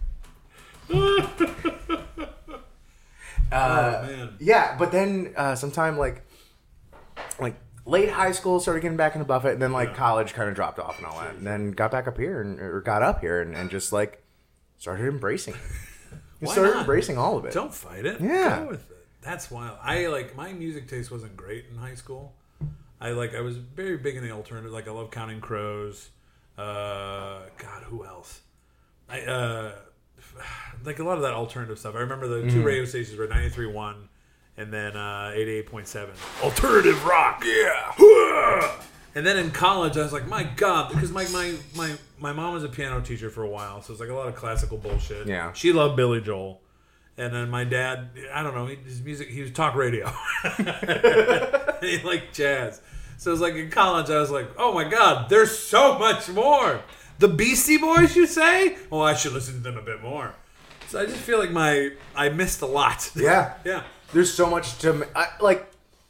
Uh, oh man. Yeah, but then uh, sometime like, like late high school, started getting back into Buffett, and then like college kind of dropped off and all that, and then got back up here and or got up here and, and just like started embracing it. You Why started not? embracing all of it. Don't fight it. Yeah. Go with it. That's wild. I like my music taste wasn't great in high school. I like I was very big in the alternative. Like I love Counting Crows. Uh, God, who else? I uh, like a lot of that alternative stuff. I remember the two radio stations were ninety-three point one and then uh, eighty-eight point seven. Alternative rock. Yeah. And then in college, I was like, my God, because my, my, my, my mom was a piano teacher for a while, so it's like a lot of classical bullshit. Yeah. She loved Billy Joel. And then my dad, I don't know, his music, he was talk radio. He liked jazz. So it was like in college, I was like, oh my God, there's so much more. The Beastie Boys, you say? Oh, I should listen to them a bit more. So I just feel like my I missed a lot. Yeah. Yeah. There's so much to I, like.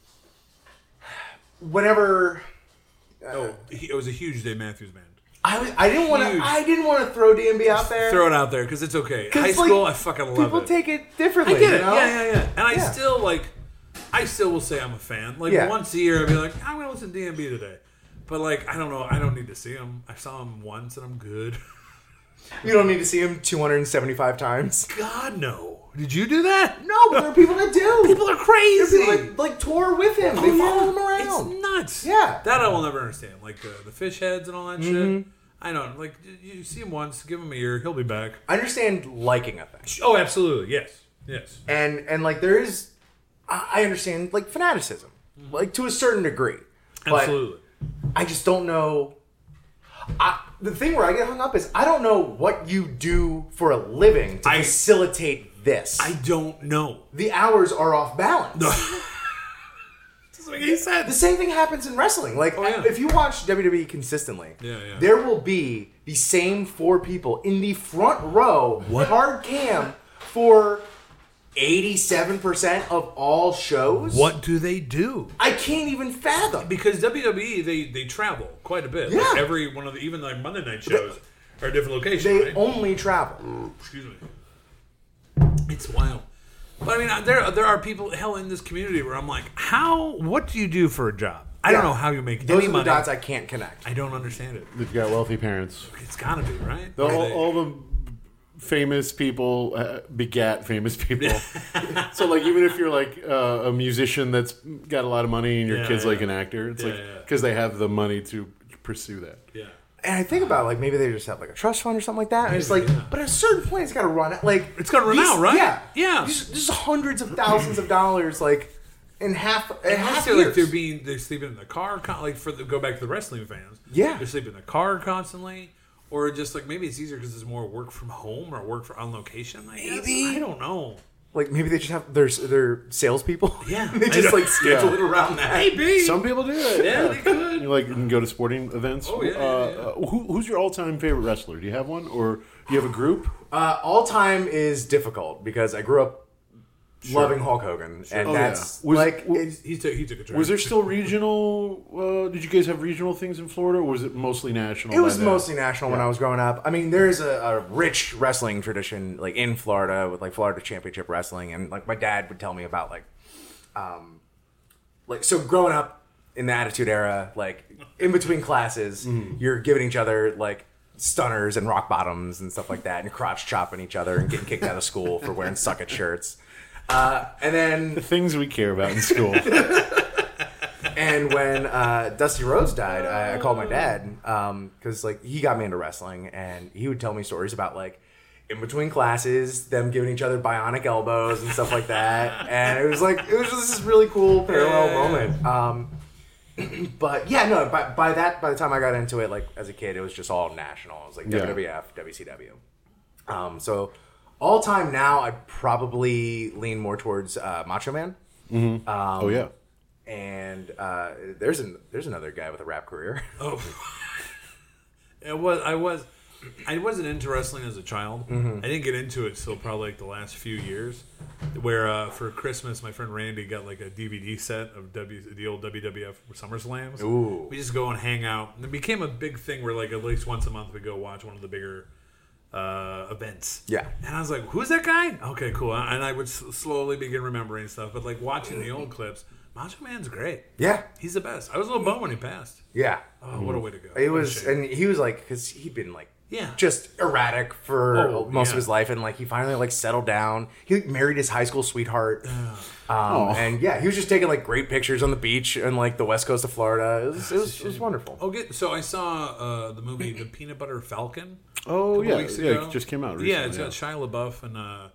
Whenever Oh, he, it was a huge Dave Matthews band. I was, I didn't want Huge. to. I didn't want to throw D M B out there. Throw it out there because it's okay. 'Cause, High like, school, I fucking love People it. take it differently. I get you it. know? Yeah, yeah, yeah. And I Yeah. still like, I still will say I'm a fan. Like Yeah. once a year, I'll be like, I'm gonna listen to D M B today. But like, I don't know. I don't need to see him. I saw him once, and I'm good. You don't need to see him two hundred seventy-five times. God no. Did you do that? No, but there are people that do. People are crazy. There are people that like tour with him. They Oh, follow yeah. him around. It's nuts. Yeah. That I will never understand. Like the, the fish heads and all that Mm-hmm. shit. I know. Like you you see him once, give him a year, he'll be back. I understand liking a thing, Oh, absolutely. Yes. Yes. and and like there is, I I understand like fanaticism, like to a certain degree. But Absolutely. I just don't know. I, the thing where I get hung up is I don't know what you do for a living to I- facilitate this. I don't know. the hours are off balance. Doesn't make any sense. The same thing happens in wrestling. Like, Oh, yeah. if you watch W W E consistently, Yeah, yeah. there will be the same four people in the front row, hard cam, for eighty-seven percent of all shows. What do they do? I can't even fathom. Because W W E, they, they travel quite a bit. Like Yeah. every one of the, even like Monday night shows are a different location, They right? only travel. Excuse me. It's wild. But I mean, there there are people, hell, in this community where I'm like, how, what do you do for a job? I don't Yeah. know how you make Those any are the money. dots I can't connect. I don't understand it. They've got wealthy parents. It's gotta be, right? The, all, They- all the famous people uh, begat famous people. So, like, even if you're like uh, a musician that's got a lot of money and your Yeah, kid's yeah. like an actor, it's Yeah, like yeah. because they have the money to pursue that. yeah. And I think about like maybe they just have like a trust fund or something like that. And it's Maybe, like, yeah. but at a certain point, it's got to run out. Like It's gotta run these- out, right? Yeah, Yeah. These, these hundreds of thousands of dollars, like in half, in Unless half they're years. like they're being they're sleeping in the car con- like for the, go back to the wrestling fans. Yeah. They're sleeping in the car constantly. Or just like maybe it's easier because there's more work from home or work for on location. I guess. Maybe. I don't know. Like maybe they just have their their salespeople. Yeah. they I just know. like schedule Yeah. it around that. Maybe. Some people do it. Yeah, they could. You like you can go to sporting events. Oh, yeah, yeah, Uh, yeah. uh, who, who's your all-time favorite wrestler? Do you have one, or do you have a group? Uh, all time is difficult because I grew up loving Hulk Hogan, and Oh, that's yeah. Was- like w- it's, He took he took a track. Was there still regional? Uh, did you guys have regional things in Florida, or was it mostly national? it was by then? mostly national when I was growing up. I mean, there's a, a rich wrestling tradition like in Florida with like Florida Championship Wrestling, and like my dad would tell me about like, um, like so growing up, in the Attitude Era, like in between classes, Mm-hmm. you're giving each other like stunners and rock bottoms and stuff like that, and crotch chopping each other and getting kicked out of school for wearing suck it shirts. Uh, and then The things we care about in school. And when uh, Dusty Rhodes died, I, I called my dad because like he got me into wrestling, and he would tell me stories about like in between classes, them giving each other bionic elbows and stuff like that. And it was like it was just this really cool parallel moment. Um, but yeah, no, by, by that by the time I got into it, like as a kid, it was just all national. It was like Yeah. W W F, W C W. Um, so all time now, I'd probably lean more towards uh, Macho Man. Mm-hmm. Um, oh yeah. And uh, there's an there's another guy with a rap career. Oh, it was. I was. I wasn't into wrestling as a child. Mm-hmm. I didn't get into it till probably like the last few years. Where uh, for Christmas, my friend Randy got like a D V D set of W the old W W F SummerSlams. Ooh. We just go and hang out. And it became a big thing where like at least once a month we go watch one of the bigger uh, events. Yeah. And I was like, "Who's that guy?" Okay, cool. And I would s- slowly begin remembering stuff. But like watching the old clips, Macho Man's great. Yeah, He's the best. I was a little bummed when he passed. yeah. Oh, what a way to go. It What a was, shame. and he was like, because he'd been like, Yeah. just erratic for Oh, most yeah. of his life, and like he finally like settled down. He married his high school sweetheart, um, and yeah, he was just taking like great pictures on the beach and like the west coast of Florida. It was, it was, it was wonderful. Oh, get, so I saw uh, the movie The Peanut Butter Falcon. Oh a couple yeah. weeks Yeah. ago. It just came out recently. Yeah, it's got Shia LaBeouf and uh,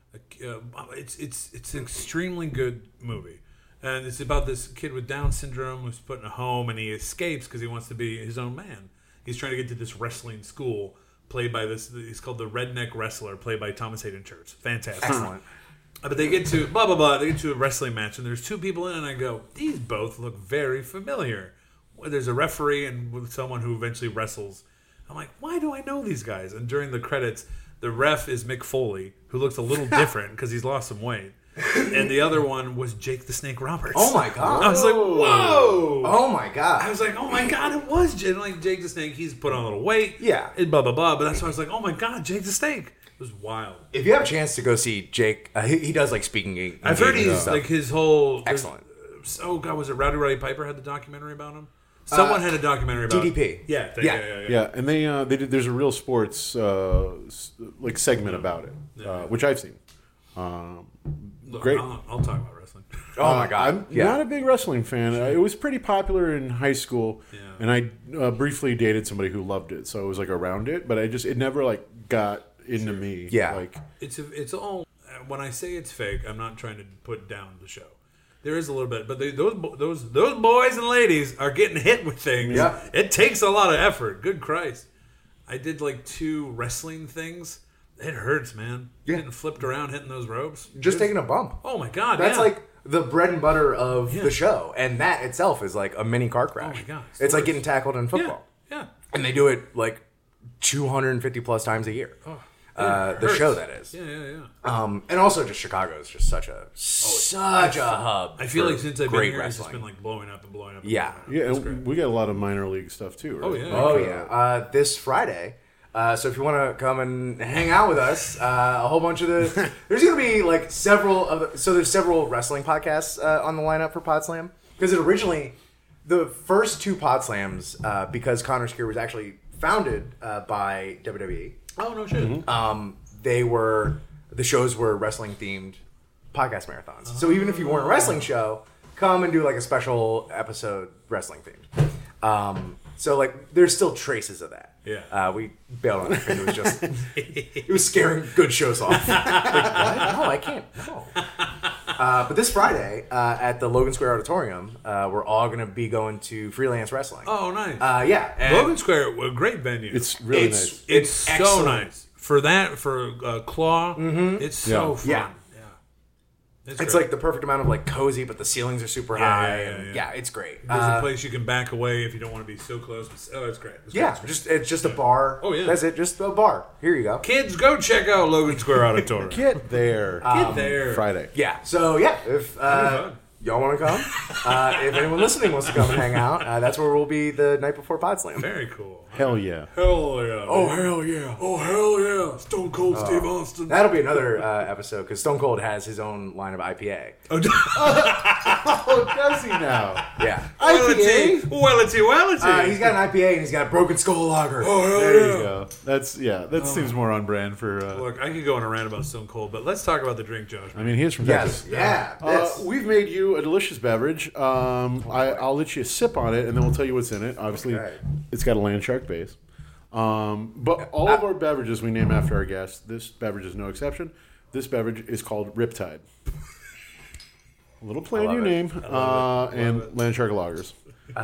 uh, it's it's it's an extremely good movie, and it's about this kid with Down syndrome who's put in a home, and he escapes because he wants to be his own man. He's trying to get to this wrestling school played by this. He's called the Redneck Wrestler, played by Thomas Hayden Church. Fantastic. Excellent. Uh, But they get to blah blah blah. They get to a wrestling match, and there's two people in, it, and I go, these both look very familiar. Well, there's a referee and with someone who eventually wrestles. I'm like, why do I know these guys? And during the credits, the ref is Mick Foley, who looks a little different because he's lost some weight, and the other one was Jake the Snake Roberts. Oh my god! I was like, whoa! Oh my god! I was like, oh my god, it was Jake. Like Jake the Snake. He's put on a little weight. Yeah. And blah blah blah. But that's why I was like, oh my god, Jake the Snake. It was wild. If you have a chance to go see Jake, uh, he, he does like speaking. en- I've heard engagements and he's stuff. like his whole Excellent. Oh god, was it Rowdy Roddy Piper had the documentary about him? Someone had a documentary about D D P. Yeah, th- Yeah. yeah, yeah, yeah. Yeah, and they uh, they did. There's a real sports uh, s- like segment about it, uh, which I've seen. Um, Look, Great. I'll, I'll talk about wrestling. Oh my god! I'm yeah. not a big wrestling fan. Uh, It was pretty popular in high school, Yeah. and I uh, briefly dated somebody who loved it, so I was like around it. But I just it never like got into me. Yeah. like It's a, it's all. When I say it's fake, I'm not trying to put down the show. There is a little bit, but they, those bo- those those boys and ladies are getting hit with things. Yeah. It takes a lot of effort. Good Christ! I did like two wrestling things. It hurts, man. Yeah. Getting flipped around, hitting those ropes. just taking a bump. Oh my god! That's yeah. like the bread and butter of Yeah. the show, and that itself is like a mini car crash. Oh my God, it's It's, the like worst. getting tackled in yeah, football, yeah. and they do it like two hundred fifty plus times a year. Oh, uh, it the hurts. show that is, Yeah, yeah, yeah. um, and also just Chicago is just such a such a hub. I feel for like since I've been great here, it's just wrestling. been like blowing up and blowing up. And Yeah. blowing up. yeah, It's and great. we got a lot of minor league stuff too. Right? Oh, yeah. Oh Like, yeah, uh, uh, this Friday. Uh, so if you want to come and hang out with us, uh, a whole bunch of the there's gonna be like several of the, so there's several wrestling podcasts uh, on the lineup for Podslam because it originally the first two Podslams uh, because Connor Skier was actually founded uh, by W W E. Oh no shit. Um, they were the shows were wrestling themed podcast marathons. So even if you weren't a wrestling show, come and do like a special episode wrestling themed. Um, so like there's still traces of that. Yeah. Uh, we bailed on it because it was just it was scaring good shows off. Like, what? No, I can't. No. Uh, but this Friday uh, at the Logan Square Auditorium, uh, we're all going to be going to freelance wrestling. Oh nice. Uh, yeah. and Logan Square, a great venue. It's really It's- nice. It's It's so excellent. nice for that for uh, Claw. Mm-hmm. It's so Yeah. fun. Yeah. Yeah, It's great. like the perfect amount of like cozy, but the ceilings are super Yeah, high. yeah, yeah, and yeah. yeah, it's great. There's Uh, a place you can back away if you don't want to be so close. But, oh, it's great. It's Yeah, great. just it's just a bar. Oh, yeah. That's it. Just a bar. Here you go. Kids, go check out Logan Square Auditorium. Get there. Get there. Friday. Yeah. So yeah, if uh, fun. y'all want to come? Uh, if anyone listening wants to come and hang out, uh, that's where we'll be the night before Pod Slam. Very cool. Hell yeah. Hell yeah. Oh, hell yeah. Oh, hell yeah. Stone Cold Steve Austin. That'll be another uh, episode because Stone Cold has his own line of I P A. Oh, Oh, does he now? Yeah. Wellity. Wellity, Wellity. Uh, he's got an I P A and he's got a Broken Skull Lager. Oh, hell There yeah. you go. That's, yeah, that seems more on brand for, uh, Look, I could go on a rant about Stone Cold, but let's talk about the drink, Josh. I mean, he is from Yes. Texas. Yeah. Uh, That's- we've made you a delicious beverage. Um, I, I'll let you sip on it, and then we'll tell you what's in it. Obviously, Okay. it's got a land shark base. Um, but all of our beverages we name after our guests. This beverage is no exception. This beverage is called Riptide. A little play on love your it. name, uh, and land shark lagers.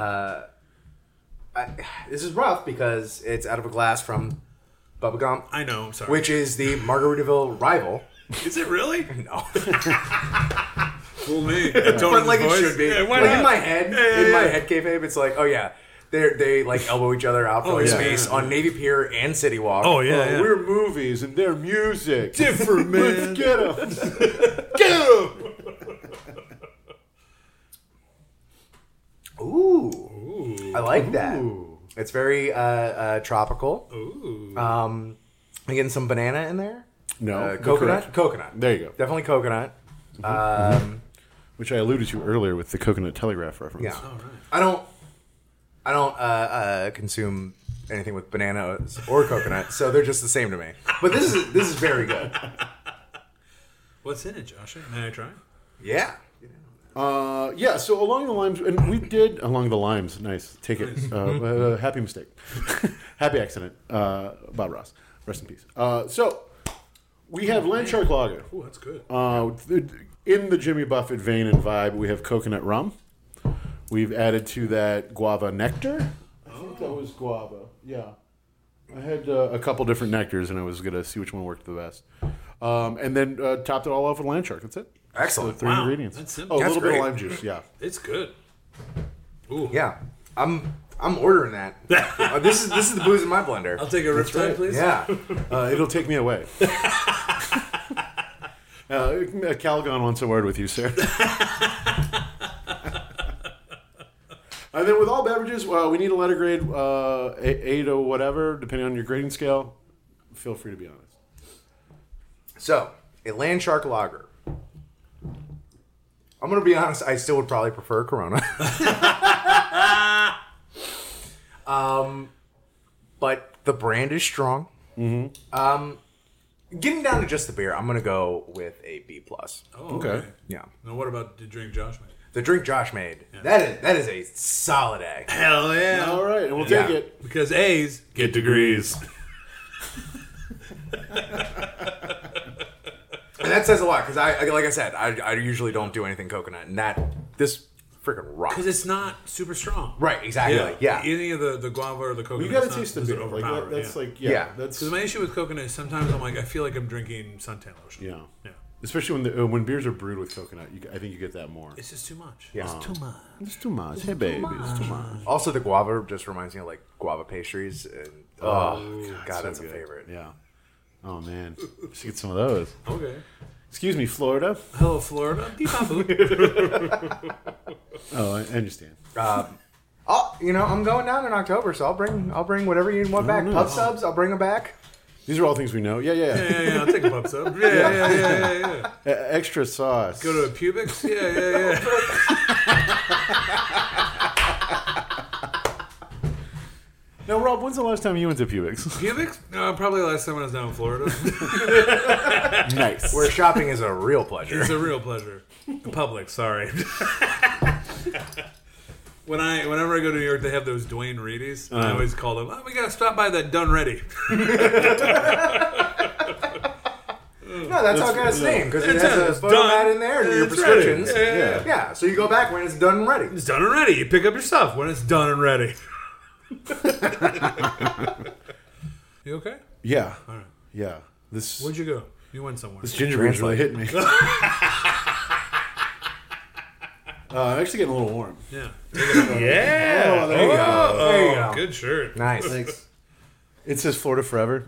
I, this is rough because it's out of a glass from Bubba Gump, I know, I'm sorry. which is the Margaritaville rival. Is it really? No. Fool me. Tone But in like the it voice. should be. Yeah, why like not? in my head, Yeah, yeah, in my yeah. head kayfabe, it's like, oh yeah, they they like elbow each other out for Oh, like yeah, space yeah. on Navy Pier and City Walk. Oh, yeah, Uh, yeah. We're movies, and they're music. different, man. Let's get them. Get him! Ooh, I like that. It's very uh, uh, tropical. Ooh. Um, I'm getting some banana in there. No, Uh, you're coconut. correct. Coconut. There you go. Definitely coconut. Um, Which I alluded to earlier with the coconut telegraph reference. yeah. I don't. I don't uh, uh, consume anything with bananas or coconut, so they're just the same to me. But this is this is very good. What's in it, Josh? May I try? Yeah. Uh, yeah, so along the limes, and we did along the limes. Nice, take it. Uh, uh, happy mistake, happy accident. Uh, Bob Ross, rest in peace. Uh, so we have Land Shark Lager. Ooh, that's good. Uh, th- in the Jimmy Buffett vein and vibe, we have coconut rum. We've added to that guava nectar. I think that was guava. Yeah, I had uh, a couple different nectars, and I was gonna see which one worked the best. Um, and then uh, topped it all off with Land Shark. That's it. Excellent. The three Wow, ingredients. that's simple. Oh, a That's little bit of great. lime juice. Yeah. It's good. Ooh. Yeah. I'm I'm ordering that. Uh, this is this is the booze in my blender. I'll take a riptide, please. Yeah. Uh, it'll take me away. uh, Calgon wants a word with you, sir. And then with all beverages, uh, we need a letter grade, uh, eight or whatever, depending on your grading scale. Feel free to be honest. So, a Land Shark Lager. I'm going to be honest, I still would probably prefer Corona. um, but the brand is strong. Mm-hmm. Um, getting down to just the beer, I'm going to go with a B plus. Oh, Okay. okay. Yeah. Now, what about the drink Josh made? The drink Josh made, that is that is a solid A. Hell yeah. All right, and we'll Yeah. take it. Because A's get degrees. And that says a lot, because I, I, like I said, I, I usually don't do anything coconut, and that, this freaking rocks. Because it's not super strong. Right, exactly, yeah. Any of the, the guava or the coconut. You got to it's not- taste the doesn't beer. Like, overpower that, it, that's yeah. like, yeah, Yeah. that's Because my issue with coconut is sometimes I'm like, I feel like I'm drinking suntan lotion. yeah. Yeah. Especially when the, uh, when beers are brewed with coconut, you, I think you get that more. It's just too much. Yeah. It's too much. It's too much. Hey, baby, it's too much. Also, the guava just reminds me of like guava pastries. And, oh, God, that's so a good. favorite. Yeah. Oh man, should get some of those. Okay. Excuse me, Florida. Hello, Florida. Beep-bop-boop. Oh, I understand. Oh, you know, I'm going down in October, so I'll bring I'll bring whatever you want back. no. Pub subs, I'll bring them back. These are all things we know. Yeah, yeah. Yeah, yeah, yeah. I'll take a pub sub. Yeah, yeah, yeah, yeah, yeah. yeah. Uh, extra sauce. Go to a Pubics? Yeah, yeah, yeah. Now, Rob, when's the last time you went to Pubics? Pubics? No, probably last time I was down in Florida. Nice. Where shopping is a real pleasure. It's a real pleasure. Public, sorry. When I, whenever I go to New York, they have those Dwayne Reedys. And I always call them, oh, we got to stop by that Done Ready. No, that's how it got its name, because it It's has a it's photo done. mat in there and your It's prescriptions. ready. Yeah, yeah, Yeah. yeah. Yeah, so you go back when it's done and ready. It's done and ready. You pick up your stuff when it's done and ready. You okay? Yeah. All right. Yeah. This Where'd you go? You went somewhere. this ginger beer's really hitting me. uh, I'm actually getting a little warm. Yeah. Yeah. Oh, there you go. There you go. Good shirt. Nice. Thanks. It says Florida forever.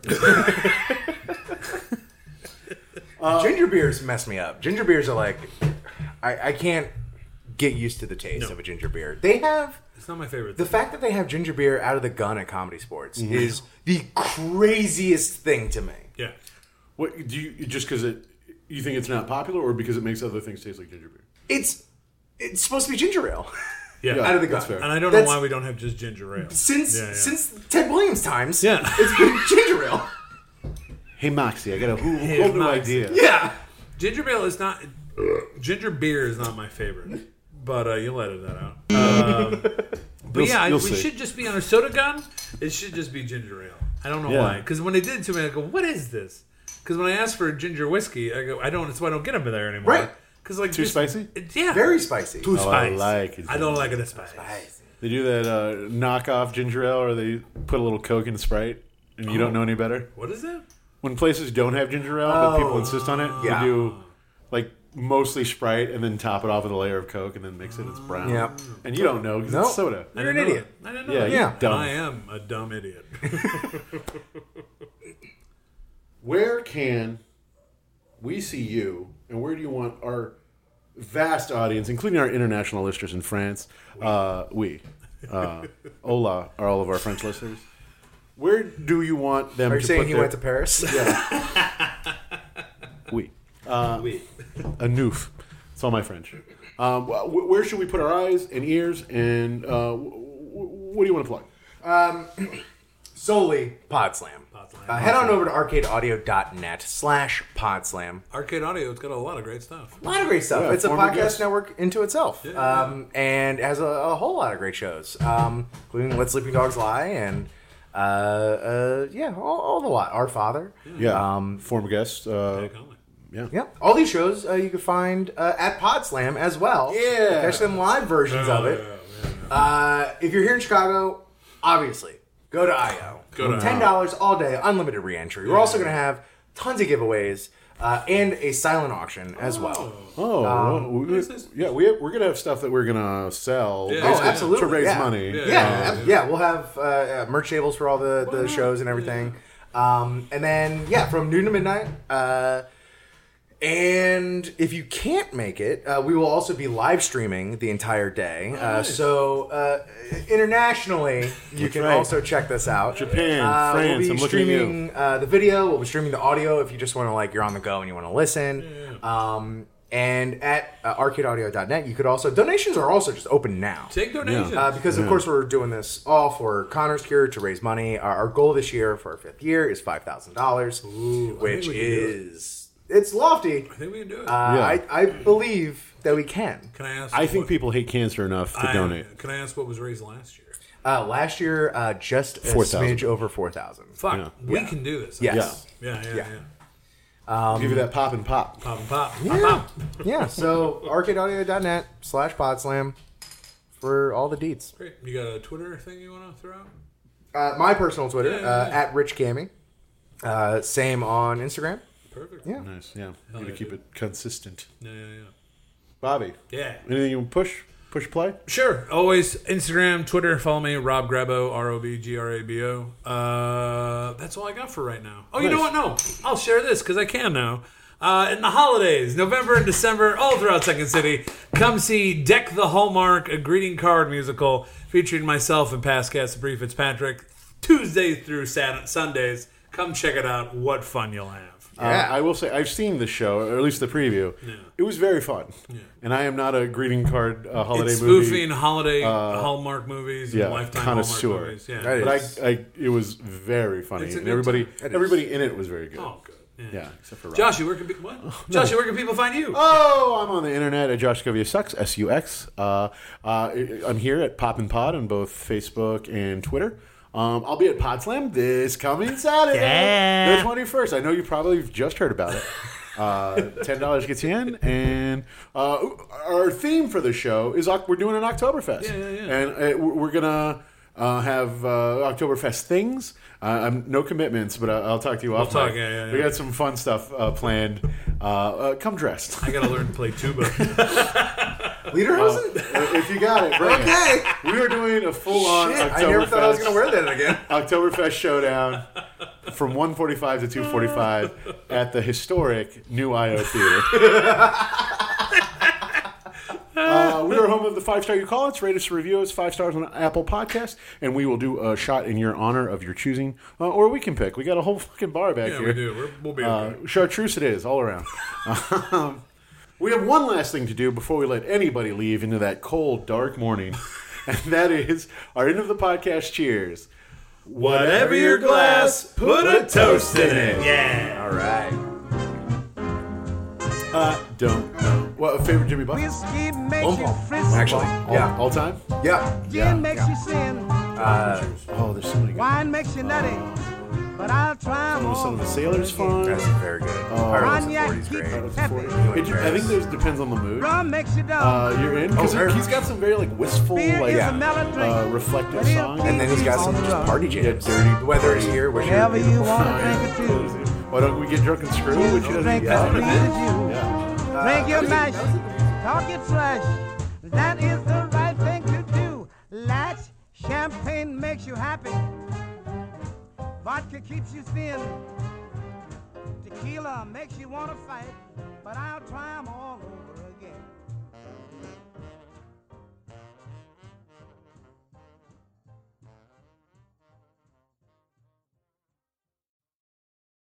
Ginger beers mess me up. Ginger beers are like, I, I can't get used to the taste No. of a ginger beer. They have It's not my favorite. the thing. fact that they have ginger beer out of the gun at Comedy Sports Mm-hmm. is the craziest thing to me. Yeah. What do you just because it? You think it's not popular, or because it makes other things taste like ginger beer? It's it's supposed to be ginger ale Yeah. Yeah. out of the That's gun. fair. And I don't That's- know why we don't have just ginger ale. Since Yeah, yeah. since Ted Williams times, Yeah. it's been ginger ale. Hey Moxie, I got a whole, Hey, whole new Moxie. idea. Yeah. Ginger ale is not. Ginger beer is not my favorite, but uh, you'll edit that out. Um, but You'll- yeah, I, you'll we see. should just be on a soda gun. It should just be ginger ale. I don't know Yeah. why. Because when they did it to me, I go, "What is this?" Because when I asked for ginger whiskey, I go, "I don't." That's why I don't get them there anymore. Right. Because like Too just- spicy? it- yeah. Very spicy. Too Oh, I spicy. like it. I don't like it as spicy. They do that uh, knockoff ginger ale, or they put a little Coke in Sprite, and you don't know any better. What is that? When places don't have ginger ale, but people insist on it, yeah. they do like mostly Sprite, and then top it off with a layer of Coke, and then mix it. It's brown. Yeah. And you don't know because Nope. it's soda. I You're an didn't know idiot. that. I didn't know Yeah, that. you're Yeah. dumb. I am a dumb idiot. Where can we see you, and where do you want our vast audience, including our international listeners in France, uh, we, uh, hola, are all of our French listeners. Where do you want them Are you to saying put he their... went to Paris? Oui. Uh, Wait. a noof. It's all my French. Um, wh- where should we put our eyes and ears, and uh, wh- wh- what do you want to plug? Solely Podslam. Podslam. Uh, head on over to arcadeaudio.net slash Podslam. Arcade Audio, it's got a lot of great stuff. A lot of great stuff. Yeah, it's a former podcast guest. network into itself, Yeah. um, and has a, a whole lot of great shows, um, including Let Sleeping Dogs Lie and uh, uh, yeah, all, all the lot. Our Father, Yeah, um, former guest. Uh, Hey, Conley. yeah. yeah, all these shows uh, you can find uh, at Podslam as well. Yeah. Catch them live versions Oh, of it. yeah, yeah, yeah. Uh, if you're here in Chicago, obviously go to I O. Go to Ten dollars all day, unlimited re-entry. We're also going to have tons of giveaways uh, and a silent auction as well. Oh, well, we, nice, nice. yeah. We we're gonna have stuff that we're gonna sell. Yeah. basically Oh, absolutely, to raise yeah. money. Yeah. Yeah, ab- yeah, we'll have uh, uh, merch tables for all the, the shows and everything. Um, and then, yeah, from noon to midnight. Uh, and if you can't make it, uh, we will also be live streaming the entire day. Uh, nice. so uh, internationally, you can right. also check this out. Japan, Uh, France, We'll be I'm looking at you. streaming uh, the video. We'll be streaming the audio if you just want to, like, you're on the go and you want to listen. Um, and at uh, arcade audio dot net, you could also, donations are also just open now. Take donations. Uh, because of course we're doing this all for Connor's Cure to raise money. Our, our goal this year for our fifth year is five thousand dollars, which we can do is it's lofty. I think we can do it. Uh, Yeah. I, I believe that we can. can I ask? I think what- people hate cancer enough to I- donate. Can I ask what was raised last year? Uh, last year, uh, just a four thousand. smidge over four thousand. Fuck, Yeah. we Yeah. can do this. Yes. Yeah, yeah, yeah. Yeah. yeah. I'll give you that pop and pop. Pop and pop. Yeah. Pop, pop. Yeah. So arcade audio dot net slash podslam for all the deets. Great. You got a Twitter thing you want to throw out? Uh, my personal Twitter Yeah, yeah, uh, yeah. at Rich Cammy. Uh, same on Instagram. Perfect. Yeah. Nice, yeah. Need yeah, to keep dude. it consistent. Yeah, yeah, yeah. Bobby, Yeah. anything you want to push? Push play? Sure. Always Instagram, Twitter. Follow me, Rob Grabo, R O B G R A B O. Uh, that's all I got for right now. Oh, you know what? Nice. No, I'll share this because I can now. Uh, in the holidays, November and December, all throughout Second City, come see Deck the Hallmark, a greeting card musical featuring myself and past guest Bree Fitzpatrick, Tuesdays through Saturday, Sundays. Come check it out. What fun you'll have. Yeah. Uh, I will say I've seen the show, or at least the preview. It was very fun, and I am not a greeting card uh, holiday It's movie, spoofing holiday Hallmark movies, yeah, and Lifetime connoisseur. Hallmark movies. Yeah. That but is- I, I, it was very funny, It's a and good everybody, time. It is. everybody in it was very good. Oh, good. Yeah. Yeah, except for Rob. Joshy, where can people what? Joshy, where can people find you? Oh, I'm on the internet at Josh Govia Sucks, S U X. Uh, uh, I'm here at Pop and Pod on both Facebook and Twitter. Um, I'll be at Podslam this coming Saturday, Yeah. the twenty-first. I know you probably just heard about it. Uh, ten dollars gets you in, and uh, our theme for the show is Oc- we're doing an Oktoberfest, Yeah, yeah, yeah. and uh, we're we're gonna uh, have uh, Oktoberfest things. Uh, I'm no commitments, but I- I'll talk to you off. talk, mic. yeah, yeah, We yeah. got some fun stuff uh, planned. Uh, uh, come dressed. I gotta learn to play tuba. Lederhosen? If you got it, bring Okay. it. We are doing a full-on Shit, I never thought I was going to wear that again. Oktoberfest showdown from one forty-five to two forty-five at the historic New I O Theater. Uh, we are home of the Five Star You Call It's. Rate us, review us, five stars on Apple Podcast, and we will do a shot in your honor of your choosing. Uh, or we can pick. We got a whole fucking bar back Yeah, here. we do. We're, we'll be Uh, okay. chartreuse it is, all around. um, we have one last thing to do before we let anybody leave into that cold, dark morning, and that is our end of the podcast cheers. Whatever your glass, put a toast in it. Yeah. All right. Uh, don't know. What, favorite Jimmy Buffett? Whiskey makes Boom, you boom. frisky. Actually, All, yeah. all time? Yeah. Gin makes you sin. Uh, Oh, there's so many good. Wine makes you nutty. But I'll try 'em Son of, all. Son of a Sailor's Fun. that's very good. Pirates of the forties, great. Pirates of Happy. forty. Anyway, It, I think there's depends on the mood. Rum makes you dumb. Uh, you're in because Oh, he's got some very like wistful, Beer like is yeah. a mellow drink. uh, reflective but he'll songs. keep And then he's got you some on the just run. party jams. Dirty. The weather is here. Wish Whenever you you want to drink or two. Why don't we get drunk and screw? Which he doesn't Drink do. as pleases you. Yeah. Drink your mash. Talk your trash. That is the right thing to do. Latch. Champagne makes you happy. Vodka keeps you thin. Tequila makes you want to fight. But I'll try 'em all over again.